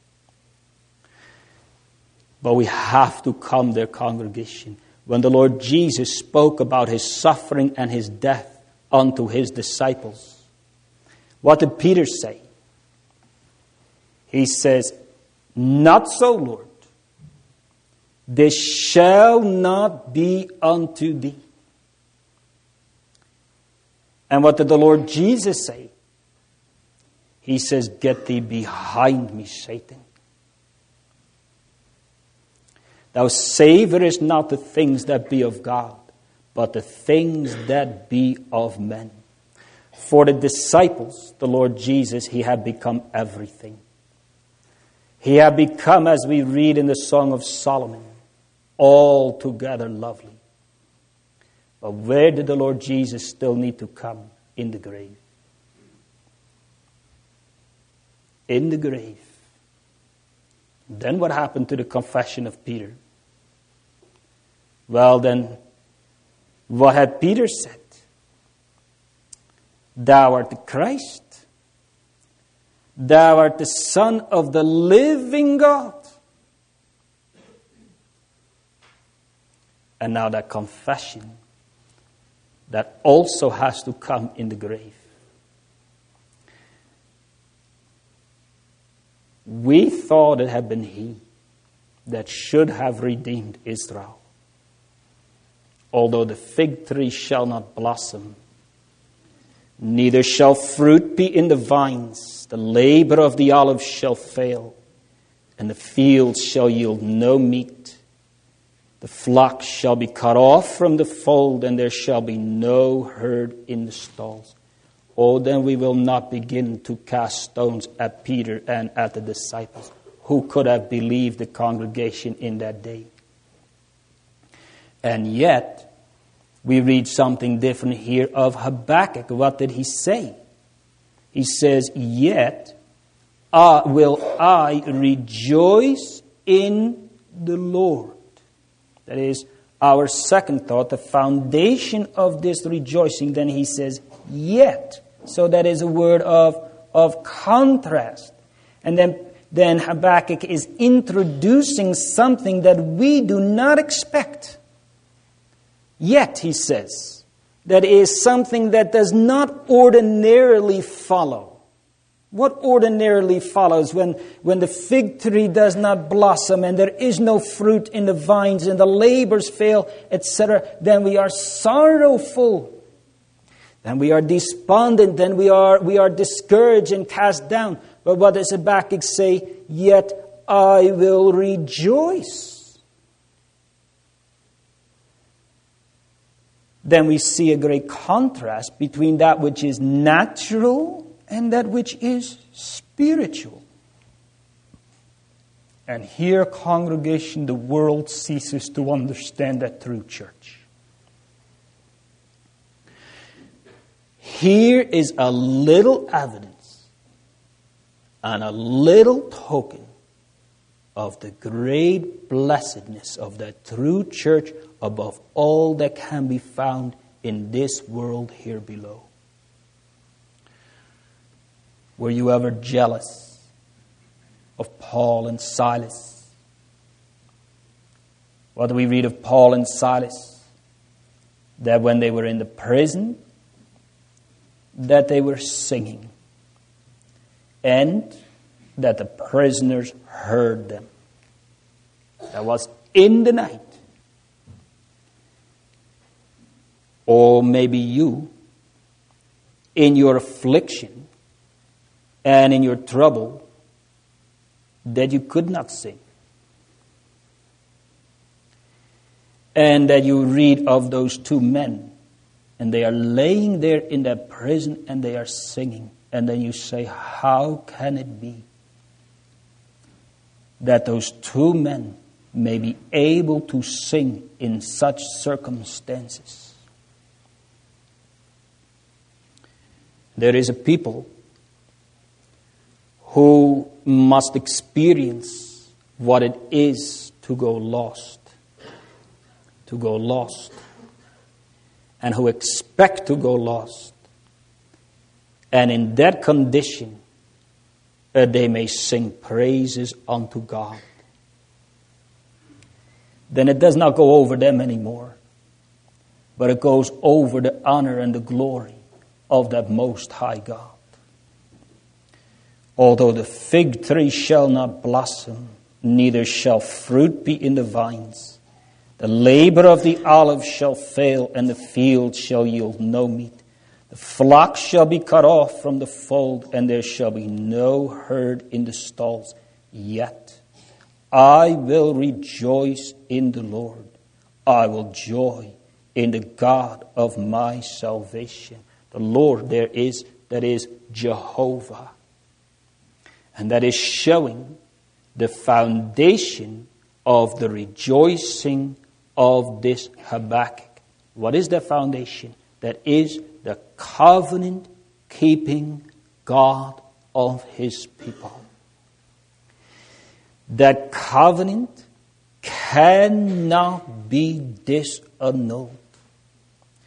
But we have to come there, congregation. When the Lord Jesus spoke about his suffering and his death unto his disciples, what did Peter say? He says, not so, Lord. This shall not be unto thee. And what did the Lord Jesus say? He says, get thee behind me, Satan. Thou savorest not the things that be of God, but the things that be of men. For the disciples, the Lord Jesus, he had become everything. He had become, as we read in the Song of Solomon, altogether lovely. But where did the Lord Jesus still need to come? In the grave. In the grave. Then what happened to the confession of Peter? Well then, what had Peter said? Thou art the Christ. Thou art the Son of the living God. And now that confession that also has to come in the grave. We thought it had been he that should have redeemed Israel. Although the fig tree shall not blossom, neither shall fruit be in the vines, the labor of the olive shall fail, and the fields shall yield no meat. The flock shall be cut off from the fold, and there shall be no herd in the stalls. Oh, then we will not begin to cast stones at Peter and at the disciples. Who could have believed the congregation in that day? And yet, we read something different here of Habakkuk. What did he say? He says, yet will I rejoice in the Lord. That is our second thought, the foundation of this rejoicing. Then he says, yet. So that is a word of contrast. And then Habakkuk is introducing something that we do not expect. Yet, he says, that is something that does not ordinarily follow. What ordinarily follows when the fig tree does not blossom and there is no fruit in the vines and the labors fail, etc., then we are sorrowful. Then we are despondent, then we are discouraged and cast down. But what does Habakkuk say? Yet I will rejoice. Then we see a great contrast between that which is natural and that which is spiritual. And here, congregation, the world ceases to understand that true church. Here is a little evidence and a little token of the great blessedness of that true church above all that can be found in this world here below. Were you ever jealous of Paul and Silas? What do we read of Paul and Silas? That when they were in the prison, that they were singing, and that the prisoners heard them. That was in the night. Or maybe you, in your affliction and in your trouble, that you could not sing. And that you read of those two men, and they are laying there in that prison and they are singing. And then you say, how can it be that those two men may be able to sing in such circumstances? There is a people who must experience what it is to go lost. To go lost. And who expect to go lost. And in that condition, they may sing praises unto God. Then it does not go over them anymore, but it goes over the honor and the glory of that Most High God. Although the fig tree shall not blossom, neither shall fruit be in the vines, the labor of the olive shall fail, and the field shall yield no meat. The flock shall be cut off from the fold, and there shall be no herd in the stalls. Yet I will rejoice in the Lord. I will joy in the God of my salvation. The Lord that is Jehovah. And that is showing the foundation of the rejoicing of this Habakkuk. What is the foundation? That is the covenant-keeping God of His people. That covenant cannot be disannulled.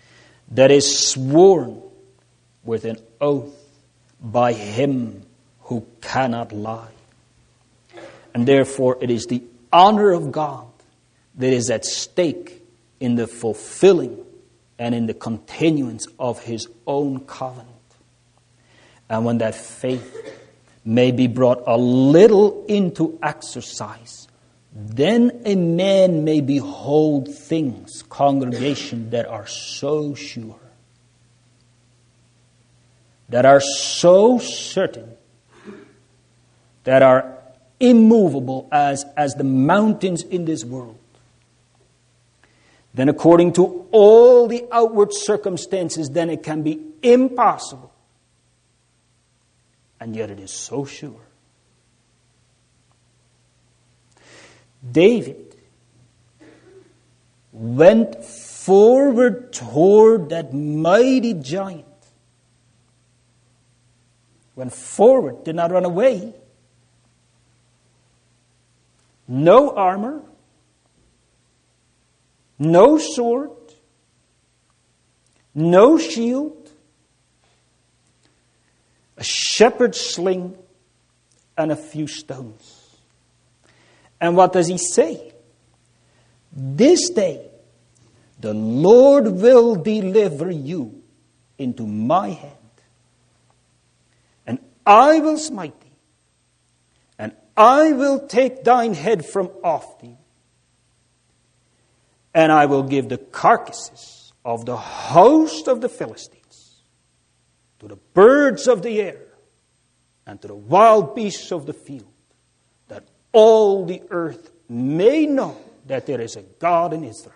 That is sworn with an oath by Him who cannot lie. And therefore it is the honor of God that is at stake in the fulfilling and in the continuance of His own covenant. And when that faith may be brought a little into exercise, then a man may behold things, congregation, that are so sure, that are so certain, that are immovable as the mountains in this world. Then according to all the outward circumstances, then it can be impossible. And yet it is so sure. David went forward toward that mighty giant. Went forward, did not run away. No armor, no sword, no shield, a shepherd's sling, and a few stones. And what does he say? This day the Lord will deliver you into my hand, and I will smite thee, and I will take thine head from off thee, and I will give the carcasses of the host of the Philistines to the birds of the air and to the wild beasts of the field, that all the earth may know that there is a God in Israel.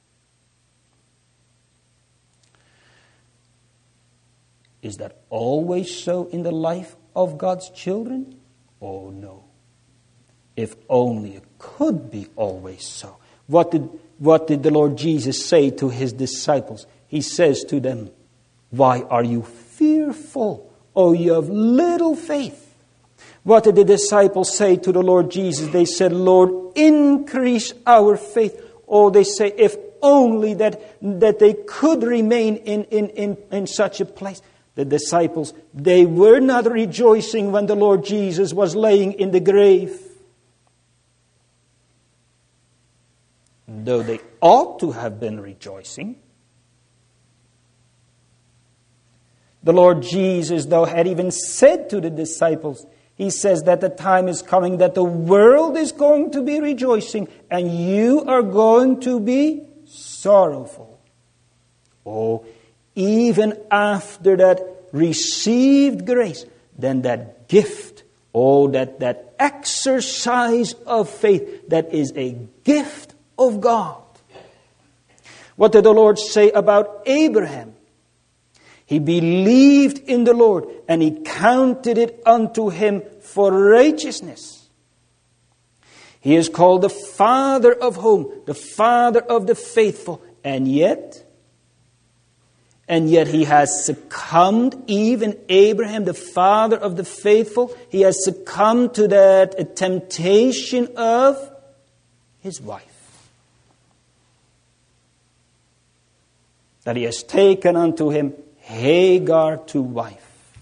Is that always so in the life of God's children? Oh no. If only it could be always so. What did the Lord Jesus say to His disciples? He says to them, why are you fearful, O you of little faith? What did the disciples say to the Lord Jesus? They said, Lord, increase our faith. Oh, they say, if only that they could remain in such a place. The disciples, they were not rejoicing when the Lord Jesus was laying in the grave. Though they ought to have been rejoicing. The Lord Jesus, though, had even said to the disciples, He says that the time is coming that the world is going to be rejoicing and you are going to be sorrowful. Oh, even after that received grace, then that gift, that exercise of faith, that is a gift of God. What did the Lord say about Abraham? He believed in the Lord and He counted it unto him for righteousness. He is called the father of whom? The father of the faithful. And yet he has succumbed, even Abraham, the father of the faithful, he has succumbed to that temptation of his wife. That he has taken unto him Hagar to wife.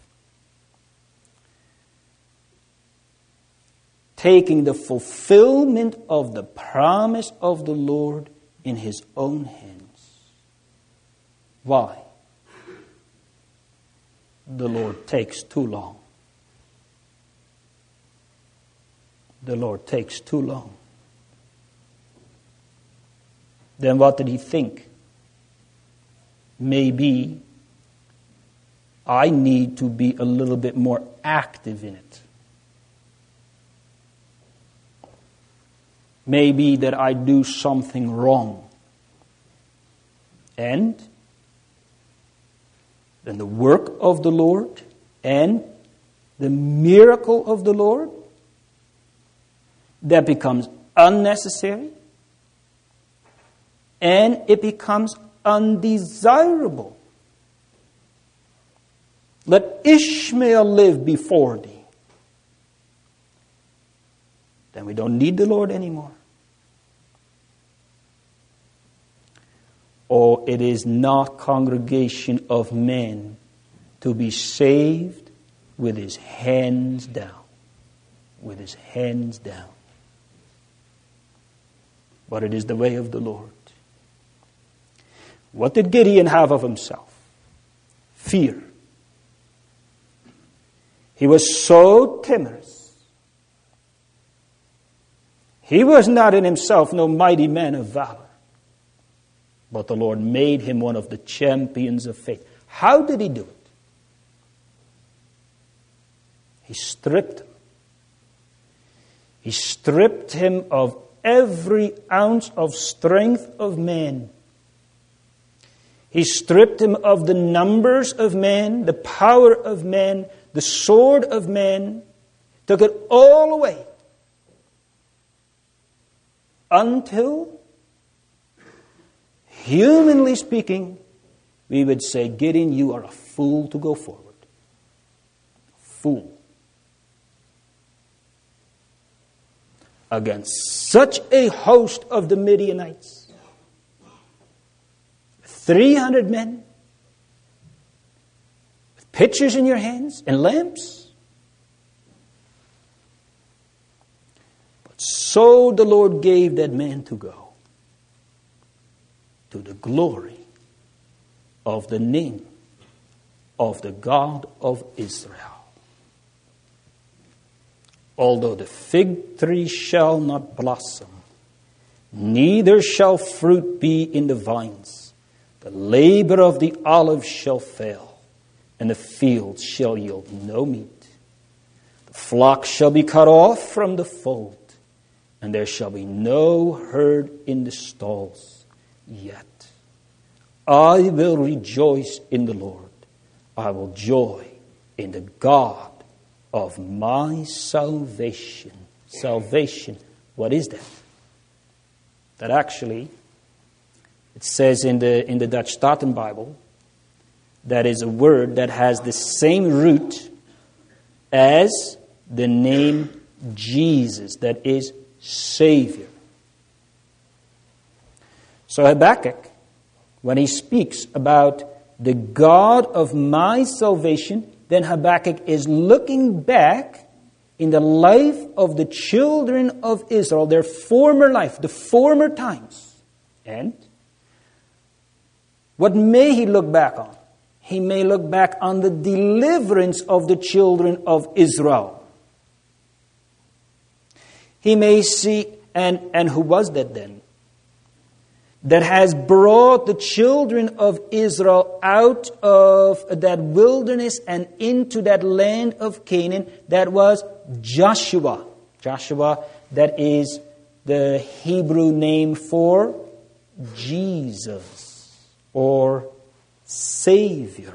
Taking the fulfillment of the promise of the Lord in his own hands. Why? The Lord takes too long. The Lord takes too long. Then what did he think? Maybe I need to be a little bit more active in it. Maybe that I do something wrong. And then the work of the Lord and the miracle of the Lord, that becomes unnecessary and it becomes undesirable. Let Ishmael live before thee. Then we don't need the Lord anymore. Oh, it is not congregation of men to be saved, with his hands down. With his hands down. But it is the way of the Lord. What did Gideon have of himself? Fear. He was so timorous. He was not in himself no mighty man of valor. But the Lord made him one of the champions of faith. How did he do it? He stripped him. He stripped him of every ounce of strength of man. He stripped him of the numbers of man, the power of man, the sword of man, took it all away. Until, humanly speaking, we would say, Gideon, you are a fool to go forward. Fool. Against such a host of the Midianites. 300 men. With pitchers in your hands and lamps. But so the Lord gave that man to go. To the glory of the name of the God of Israel. Although the fig tree shall not blossom, neither shall fruit be in the vines, the labor of the olive shall fail, and the fields shall yield no meat. The flock shall be cut off from the fold, and there shall be no herd in the stalls. Yet I will rejoice in the Lord. I will joy in the God of my salvation. Salvation. What is that? That actually, it says in the Dutch Staten Bible, that is a word that has the same root as the name Jesus, that is Savior. So Habakkuk, when he speaks about the God of my salvation, then Habakkuk is looking back in the life of the children of Israel, their former life, the former times. And what may he look back on? He may look back on the deliverance of the children of Israel. He may see, and who was that then? That has brought the children of Israel out of that wilderness and into that land of Canaan. That was Joshua. Joshua, that is the Hebrew name for Jesus or Savior.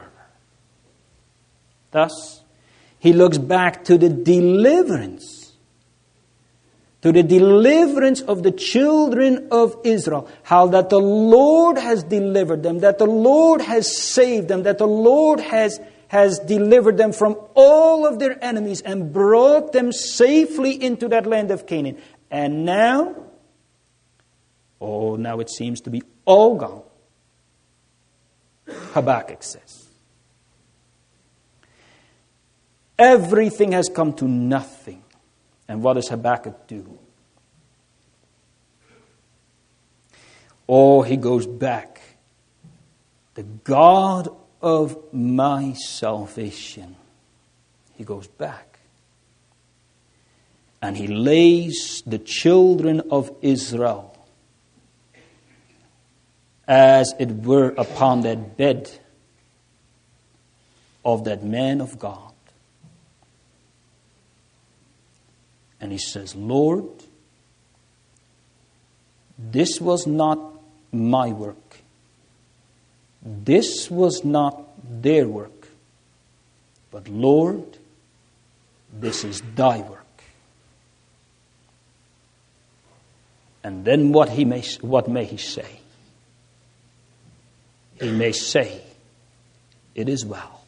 Thus, he looks back to the deliverance. To the deliverance of the children of Israel. How that the Lord has delivered them. That the Lord has saved them. That the Lord has delivered them from all of their enemies and brought them safely into that land of Canaan. And now, now it seems to be all gone. Habakkuk says. Everything has come to nothing. And what does Habakkuk do? He goes back. The God of my salvation. He goes back. And he lays the children of Israel, as it were, upon that bed of that man of God. And he says, Lord, this was not my work. This was not their work. But Lord, this is thy work. And then what may he say? He may say, it is well.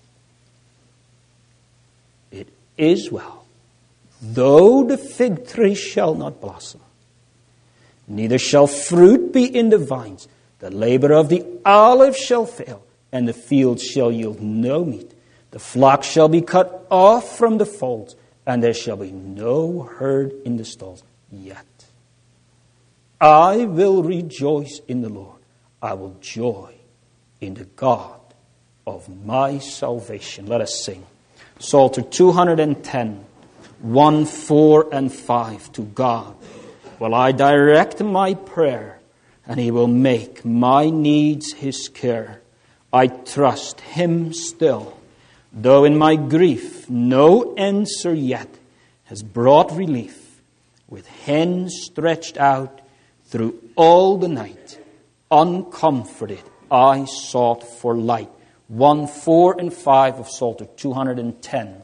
It is well. Though the fig tree shall not blossom, neither shall fruit be in the vines, the labor of the olive shall fail, and the field shall yield no meat. The flock shall be cut off from the folds, and there shall be no herd in the stalls. Yet I will rejoice in the Lord. I will joy in the God of my salvation. Let us sing. Psalter 210, 1, 4, and 5. To God will I direct my prayer, and he will make my needs his care. I trust him still, though in my grief no answer yet has brought relief. With hands stretched out through all the night, uncomforted I sought for light. 1, 4, and 5 of Psalter 210.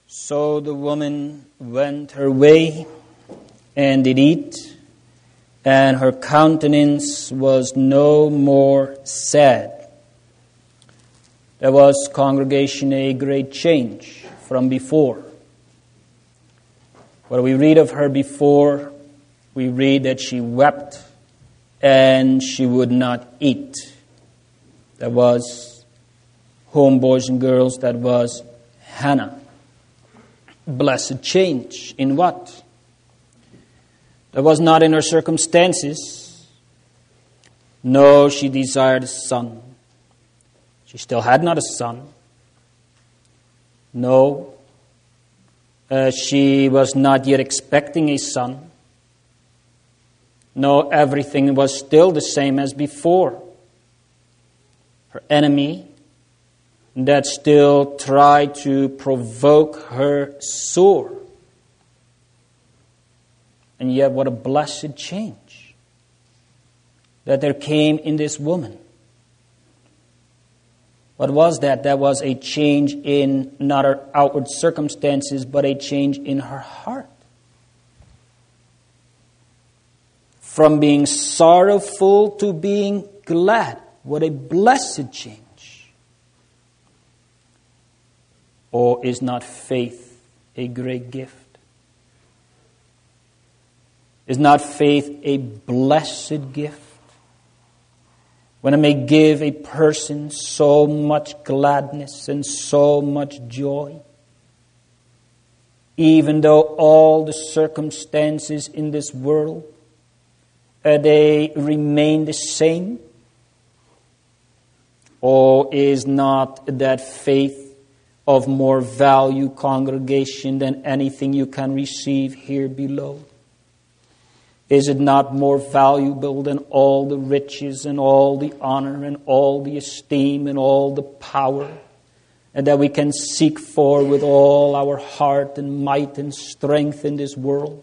So the woman went her way and did eat, and her countenance was no more sad. There was, congregation, a great change from before. What we read of her before, we read that she wept and she would not eat. That was, home boys and girls, that was Hannah. Blessed change. In what? That was not in her circumstances. No, she desired a son. She still had not a son. No, she was not yet expecting a son. No, everything was still the same as before. Her enemy that still tried to provoke her sore. And yet what a blessed change that there came in this woman. What was that? That was a change in not her outward circumstances, but a change in her heart. From being sorrowful to being glad. What a blessed change. Or is not faith a great gift? Is not faith a blessed gift? When it may give a person so much gladness and so much joy, even though all the circumstances in this world, they remain the same? Or is not that faith of more value, congregation, than anything you can receive here below? Is it not more valuable than all the riches and all the honor and all the esteem and all the power, and that we can seek for with all our heart and might and strength in this world?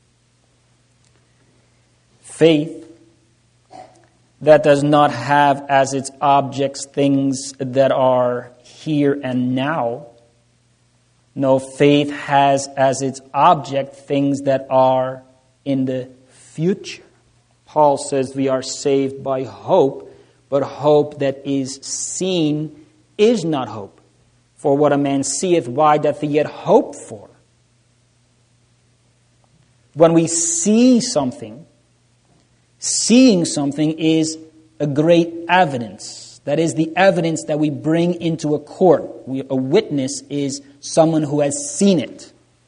Faith that does not have as its objects things that are here and now. No, faith has as its object things that are in the future. Paul says we are saved by hope, but hope that is seen is not hope. For what a man seeth, why doth he yet hope for? When we see something, seeing something is a great evidence. That is the evidence that we bring into a court. A witness is someone who has seen it.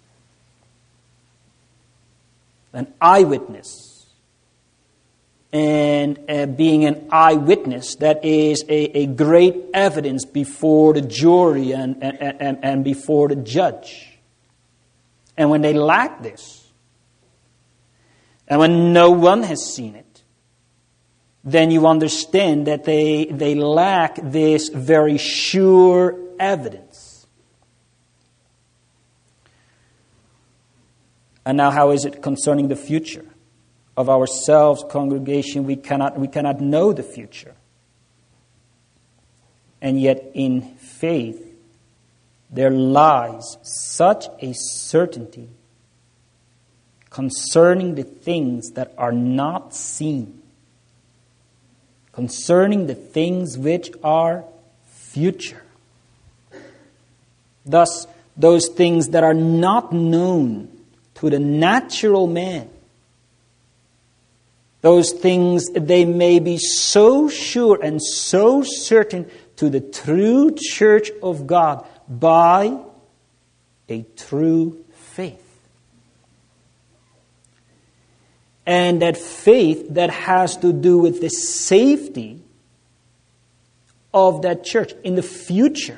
An eyewitness. And being an eyewitness, that is a great evidence before the jury and before the judge. And when they lack this, and when no one has seen it, then you understand that they lack this very sure evidence. And now how is it concerning the future of ourselves, congregation? We cannot know the future. And yet in faith there lies such a certainty concerning the things that are not seen, concerning the things which are future. Thus, those things that are not known to the natural man, those things, they may be so sure and so certain to the true church of God by a true faith. And that faith that has to do with the safety of that church in the future.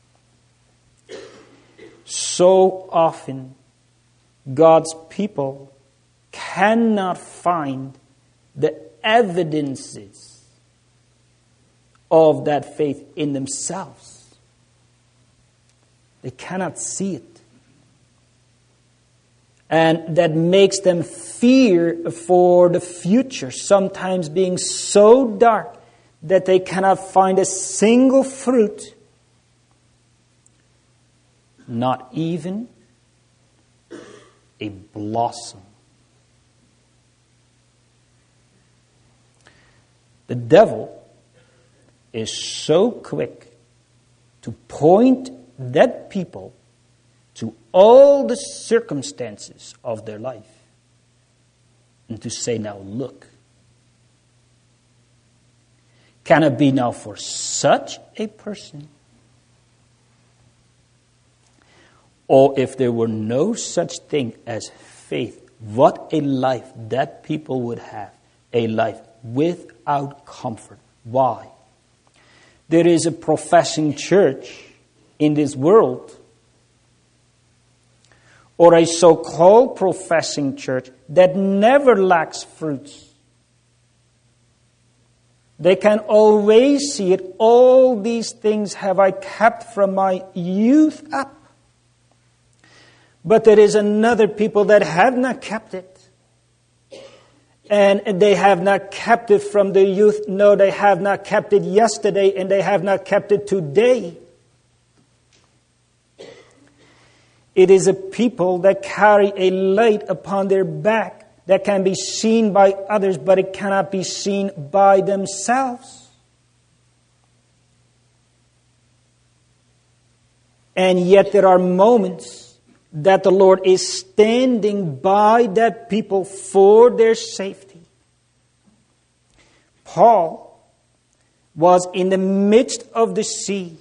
So often, God's people cannot find the evidences of that faith in themselves. They cannot see it. And that makes them fear for the future, sometimes being so dark that they cannot find a single fruit not even a blossom. The devil is so quick to point dead people to all the circumstances of their life and to say, now look, can it be now for such a person? Or if there were no such thing as faith, what a life that people would have, a life without comfort. Why? There is a professing church in this world, or a so-called professing church that never lacks fruits. They can always see it. All these things have I kept from my youth up. But there is another people that have not kept it. And they have not kept it from their youth. No, they have not kept it yesterday, and they have not kept it today. It is a people that carry a light upon their back that can be seen by others, but it cannot be seen by themselves. And yet there are moments that the Lord is standing by that people for their safety. Paul was in the midst of the sea.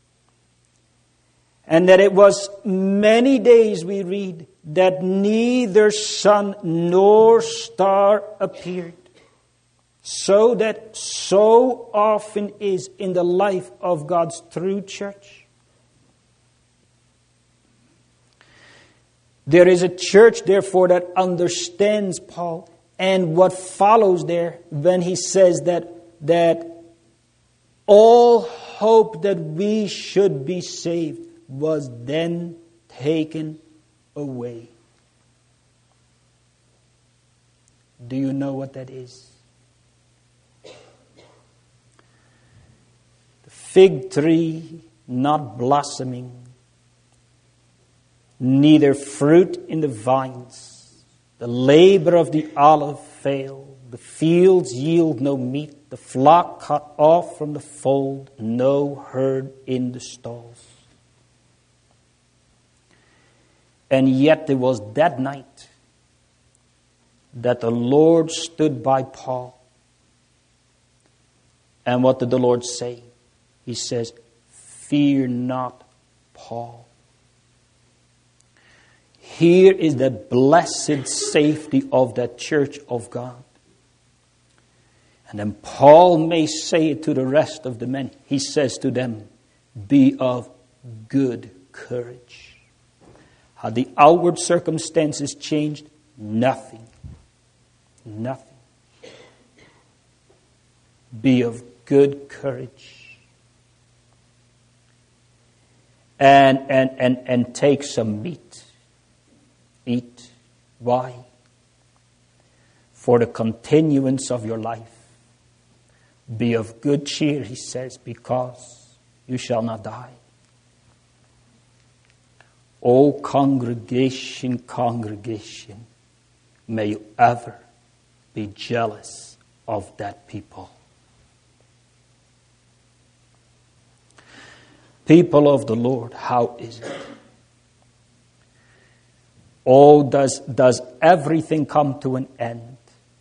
And that it was many days, we read, that neither sun nor star appeared. So that so often is in the life of God's true church. There is a church, therefore, that understands Paul and what follows there when he says that all hope that we should be saved was then taken away. Do you know what that is? The fig tree not blossoming, neither fruit in the vines, the labor of the olive failed, the fields yield no meat, the flock cut off from the fold, no herd in the stalls. And yet there was that night that the Lord stood by Paul. And what did the Lord say? He says, "Fear not, Paul." Here is the blessed safety of that church of God. And then Paul may say it to the rest of the men. He says to them, "Be of good courage." Had the outward circumstances changed? Nothing. Nothing. Be of good courage. And take some meat. Eat. Why? For the continuance of your life. Be of good cheer, he says, because you shall not die. O congregation, congregation, may you ever be jealous of that people. People of the Lord, how is it? Oh, does everything come to an end?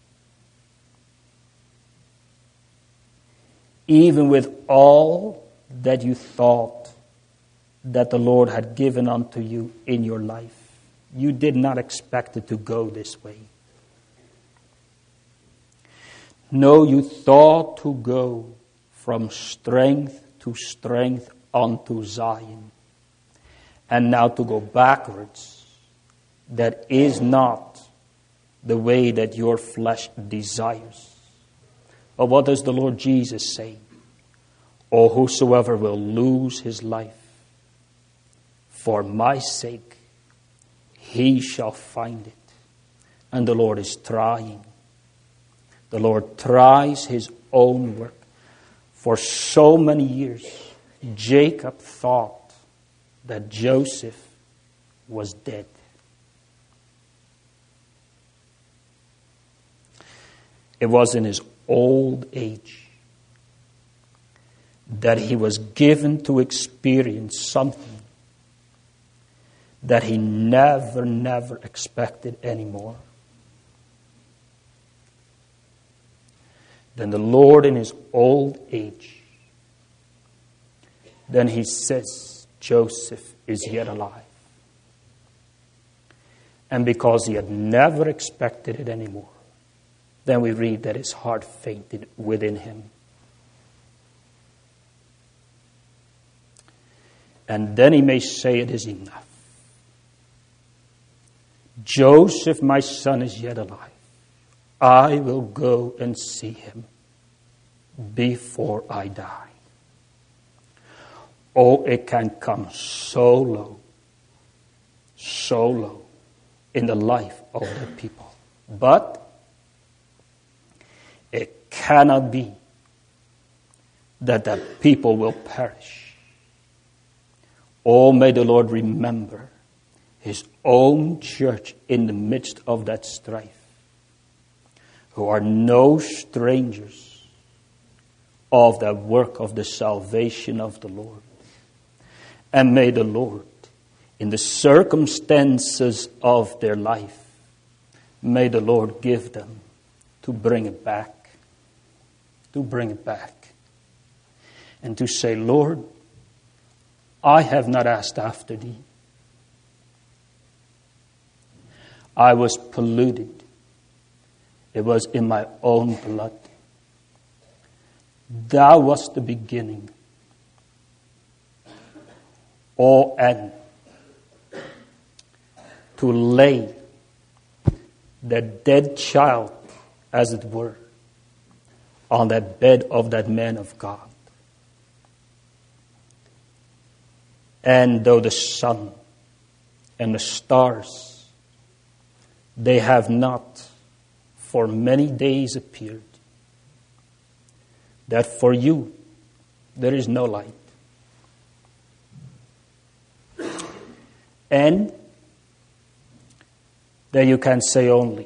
Even with all that you thought that the Lord had given unto you in your life, you did not expect it to go this way. No, you thought to go from strength to strength unto Zion. And now to go backwards, that is not the way that your flesh desires. But what does the Lord Jesus say? "Oh, whosoever will lose his life for my sake, he shall find it." And the Lord is trying. The Lord tries his own work. For so many years, Jacob thought that Joseph was dead. It was in his old age that he was given to experience something that he never expected anymore. Then the Lord in his old age, then he says, Joseph is yet alive. And because he had never expected it anymore, then we read that his heart fainted within him. And then he may say, it is enough. Joseph, my son, is yet alive. I will go and see him before I die. Oh, it can come so low in the life of the people. But it cannot be that the people will perish. Oh, may the Lord remember his own church in the midst of that strife, who are no strangers of the work of the salvation of the Lord. And may the Lord, in the circumstances of their life, may the Lord give them to bring it back. To bring it back. And to say, Lord, I have not asked after thee. I was polluted. It was in my own blood. Thou wast the beginning. Oh, and to lay the dead child, as it were, on that bed of that man of God. And though the sun and the stars, they have not for many days appeared, that for you there is no light. And that you can say only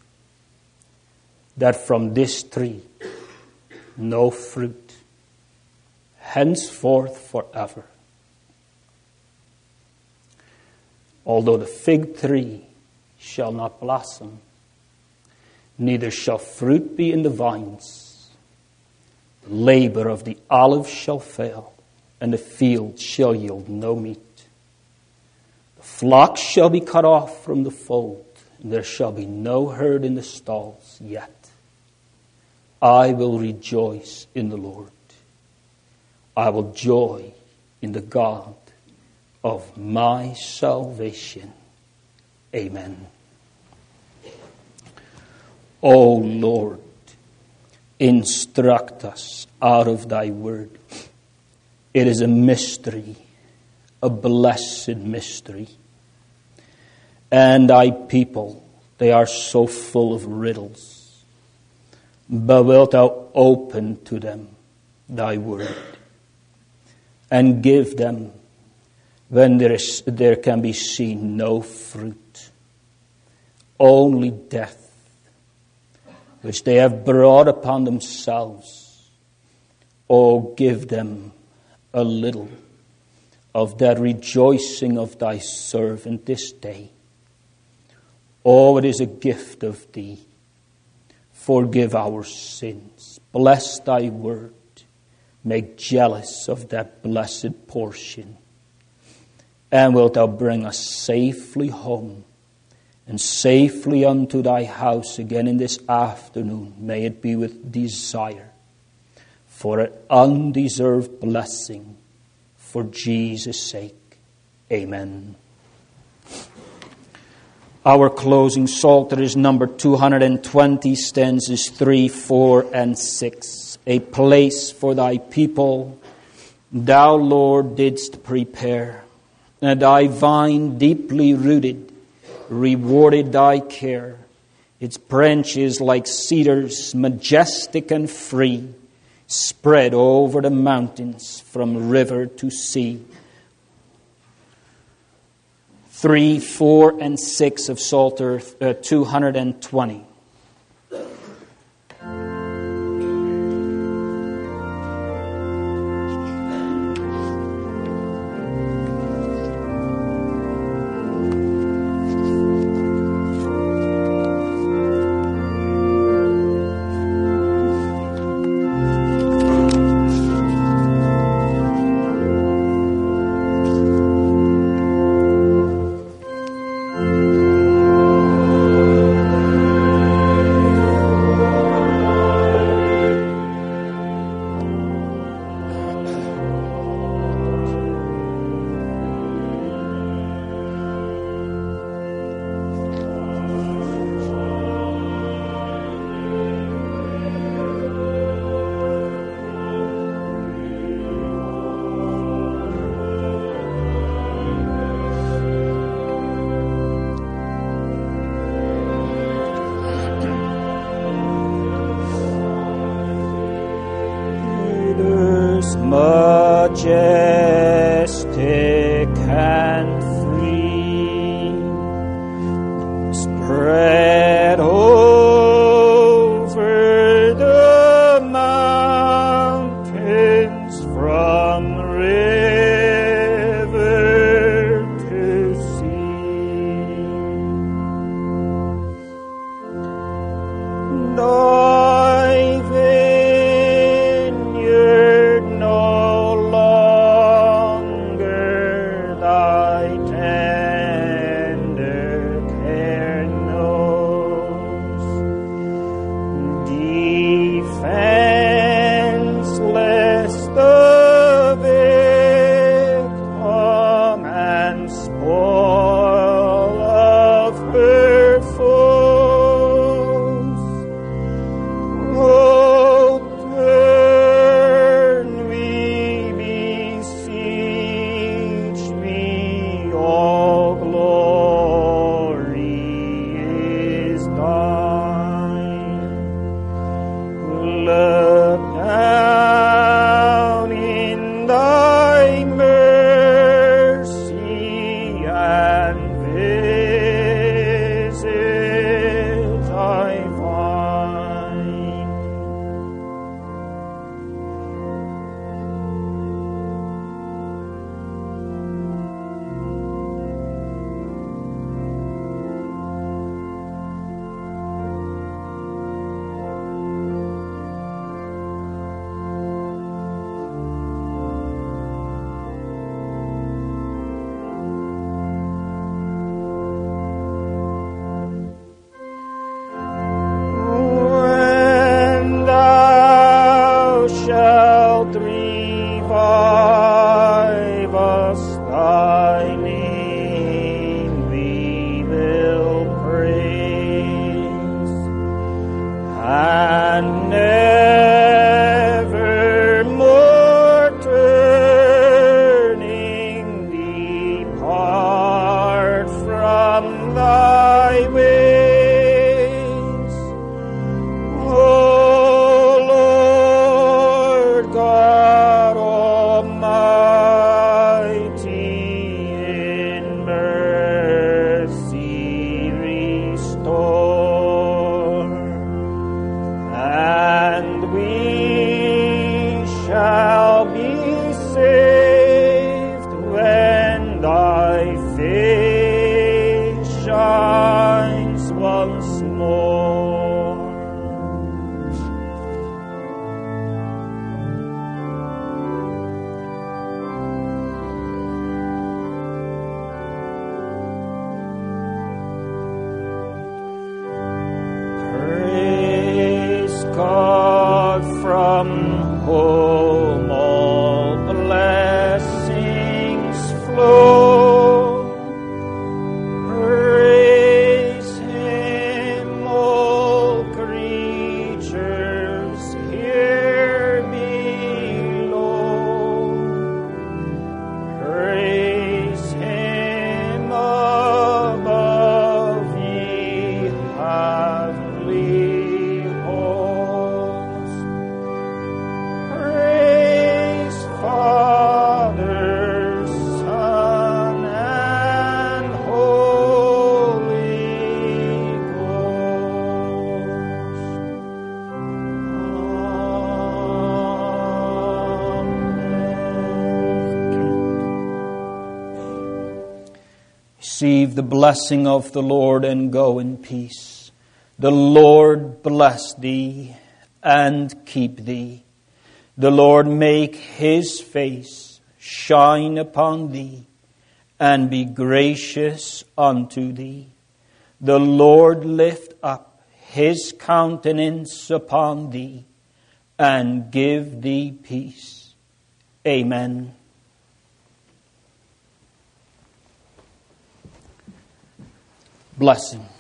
that from this tree no fruit, henceforth forever. Although the fig tree shall not blossom, neither shall fruit be in the vines, the labor of the olive shall fail, and the field shall yield no meat. The flock shall be cut off from the fold, and there shall be no herd in the stalls. Yet I will rejoice in the Lord. I will joy in the God of my salvation. Amen. O Lord, instruct us out of thy word. It is a mystery, a blessed mystery. And thy people, they are so full of riddles. But wilt thou open to them thy word and give them, when there can be seen no fruit, only death, which they have brought upon themselves. Oh, give them a little of that rejoicing of thy servant this day. Oh, it is a gift of thee. Forgive our sins. Bless thy word. Make jealous of that blessed portion. And wilt thou bring us safely home and safely unto thy house again in this afternoon. May it be with desire for an undeserved blessing for Jesus' sake. Amen. Our closing psalter is number 220, stanzas 3, 4, and 6. A place for thy people thou, Lord, didst prepare, and thy vine deeply rooted rewarded thy care. Its branches like cedars, majestic and free, spread over the mountains from river to sea. 3, 4, and 6 of Psalter 220. Majestic and free, spread over the mountains from river to sea. Thy vineyard no longer thy tender care knows. Defenseless the victim and spoil of her foes. Oh, turn, we beseech thee, all glory is thine. Look down in thy mercy and visit thy vine. When thou shalt revive us, thy name we will praise, and nevermore turning depart from thy ways. O Lord God Almighty, in mercy restore, and we shall be saved when thy face shines once more. Praise God from whom all blessings flow. Praise Receive the blessing of the Lord and go in peace. The Lord bless thee and keep thee. The Lord make his face shine upon thee and be gracious unto thee. The Lord lift up his countenance upon thee and give thee peace. Amen. Blessing.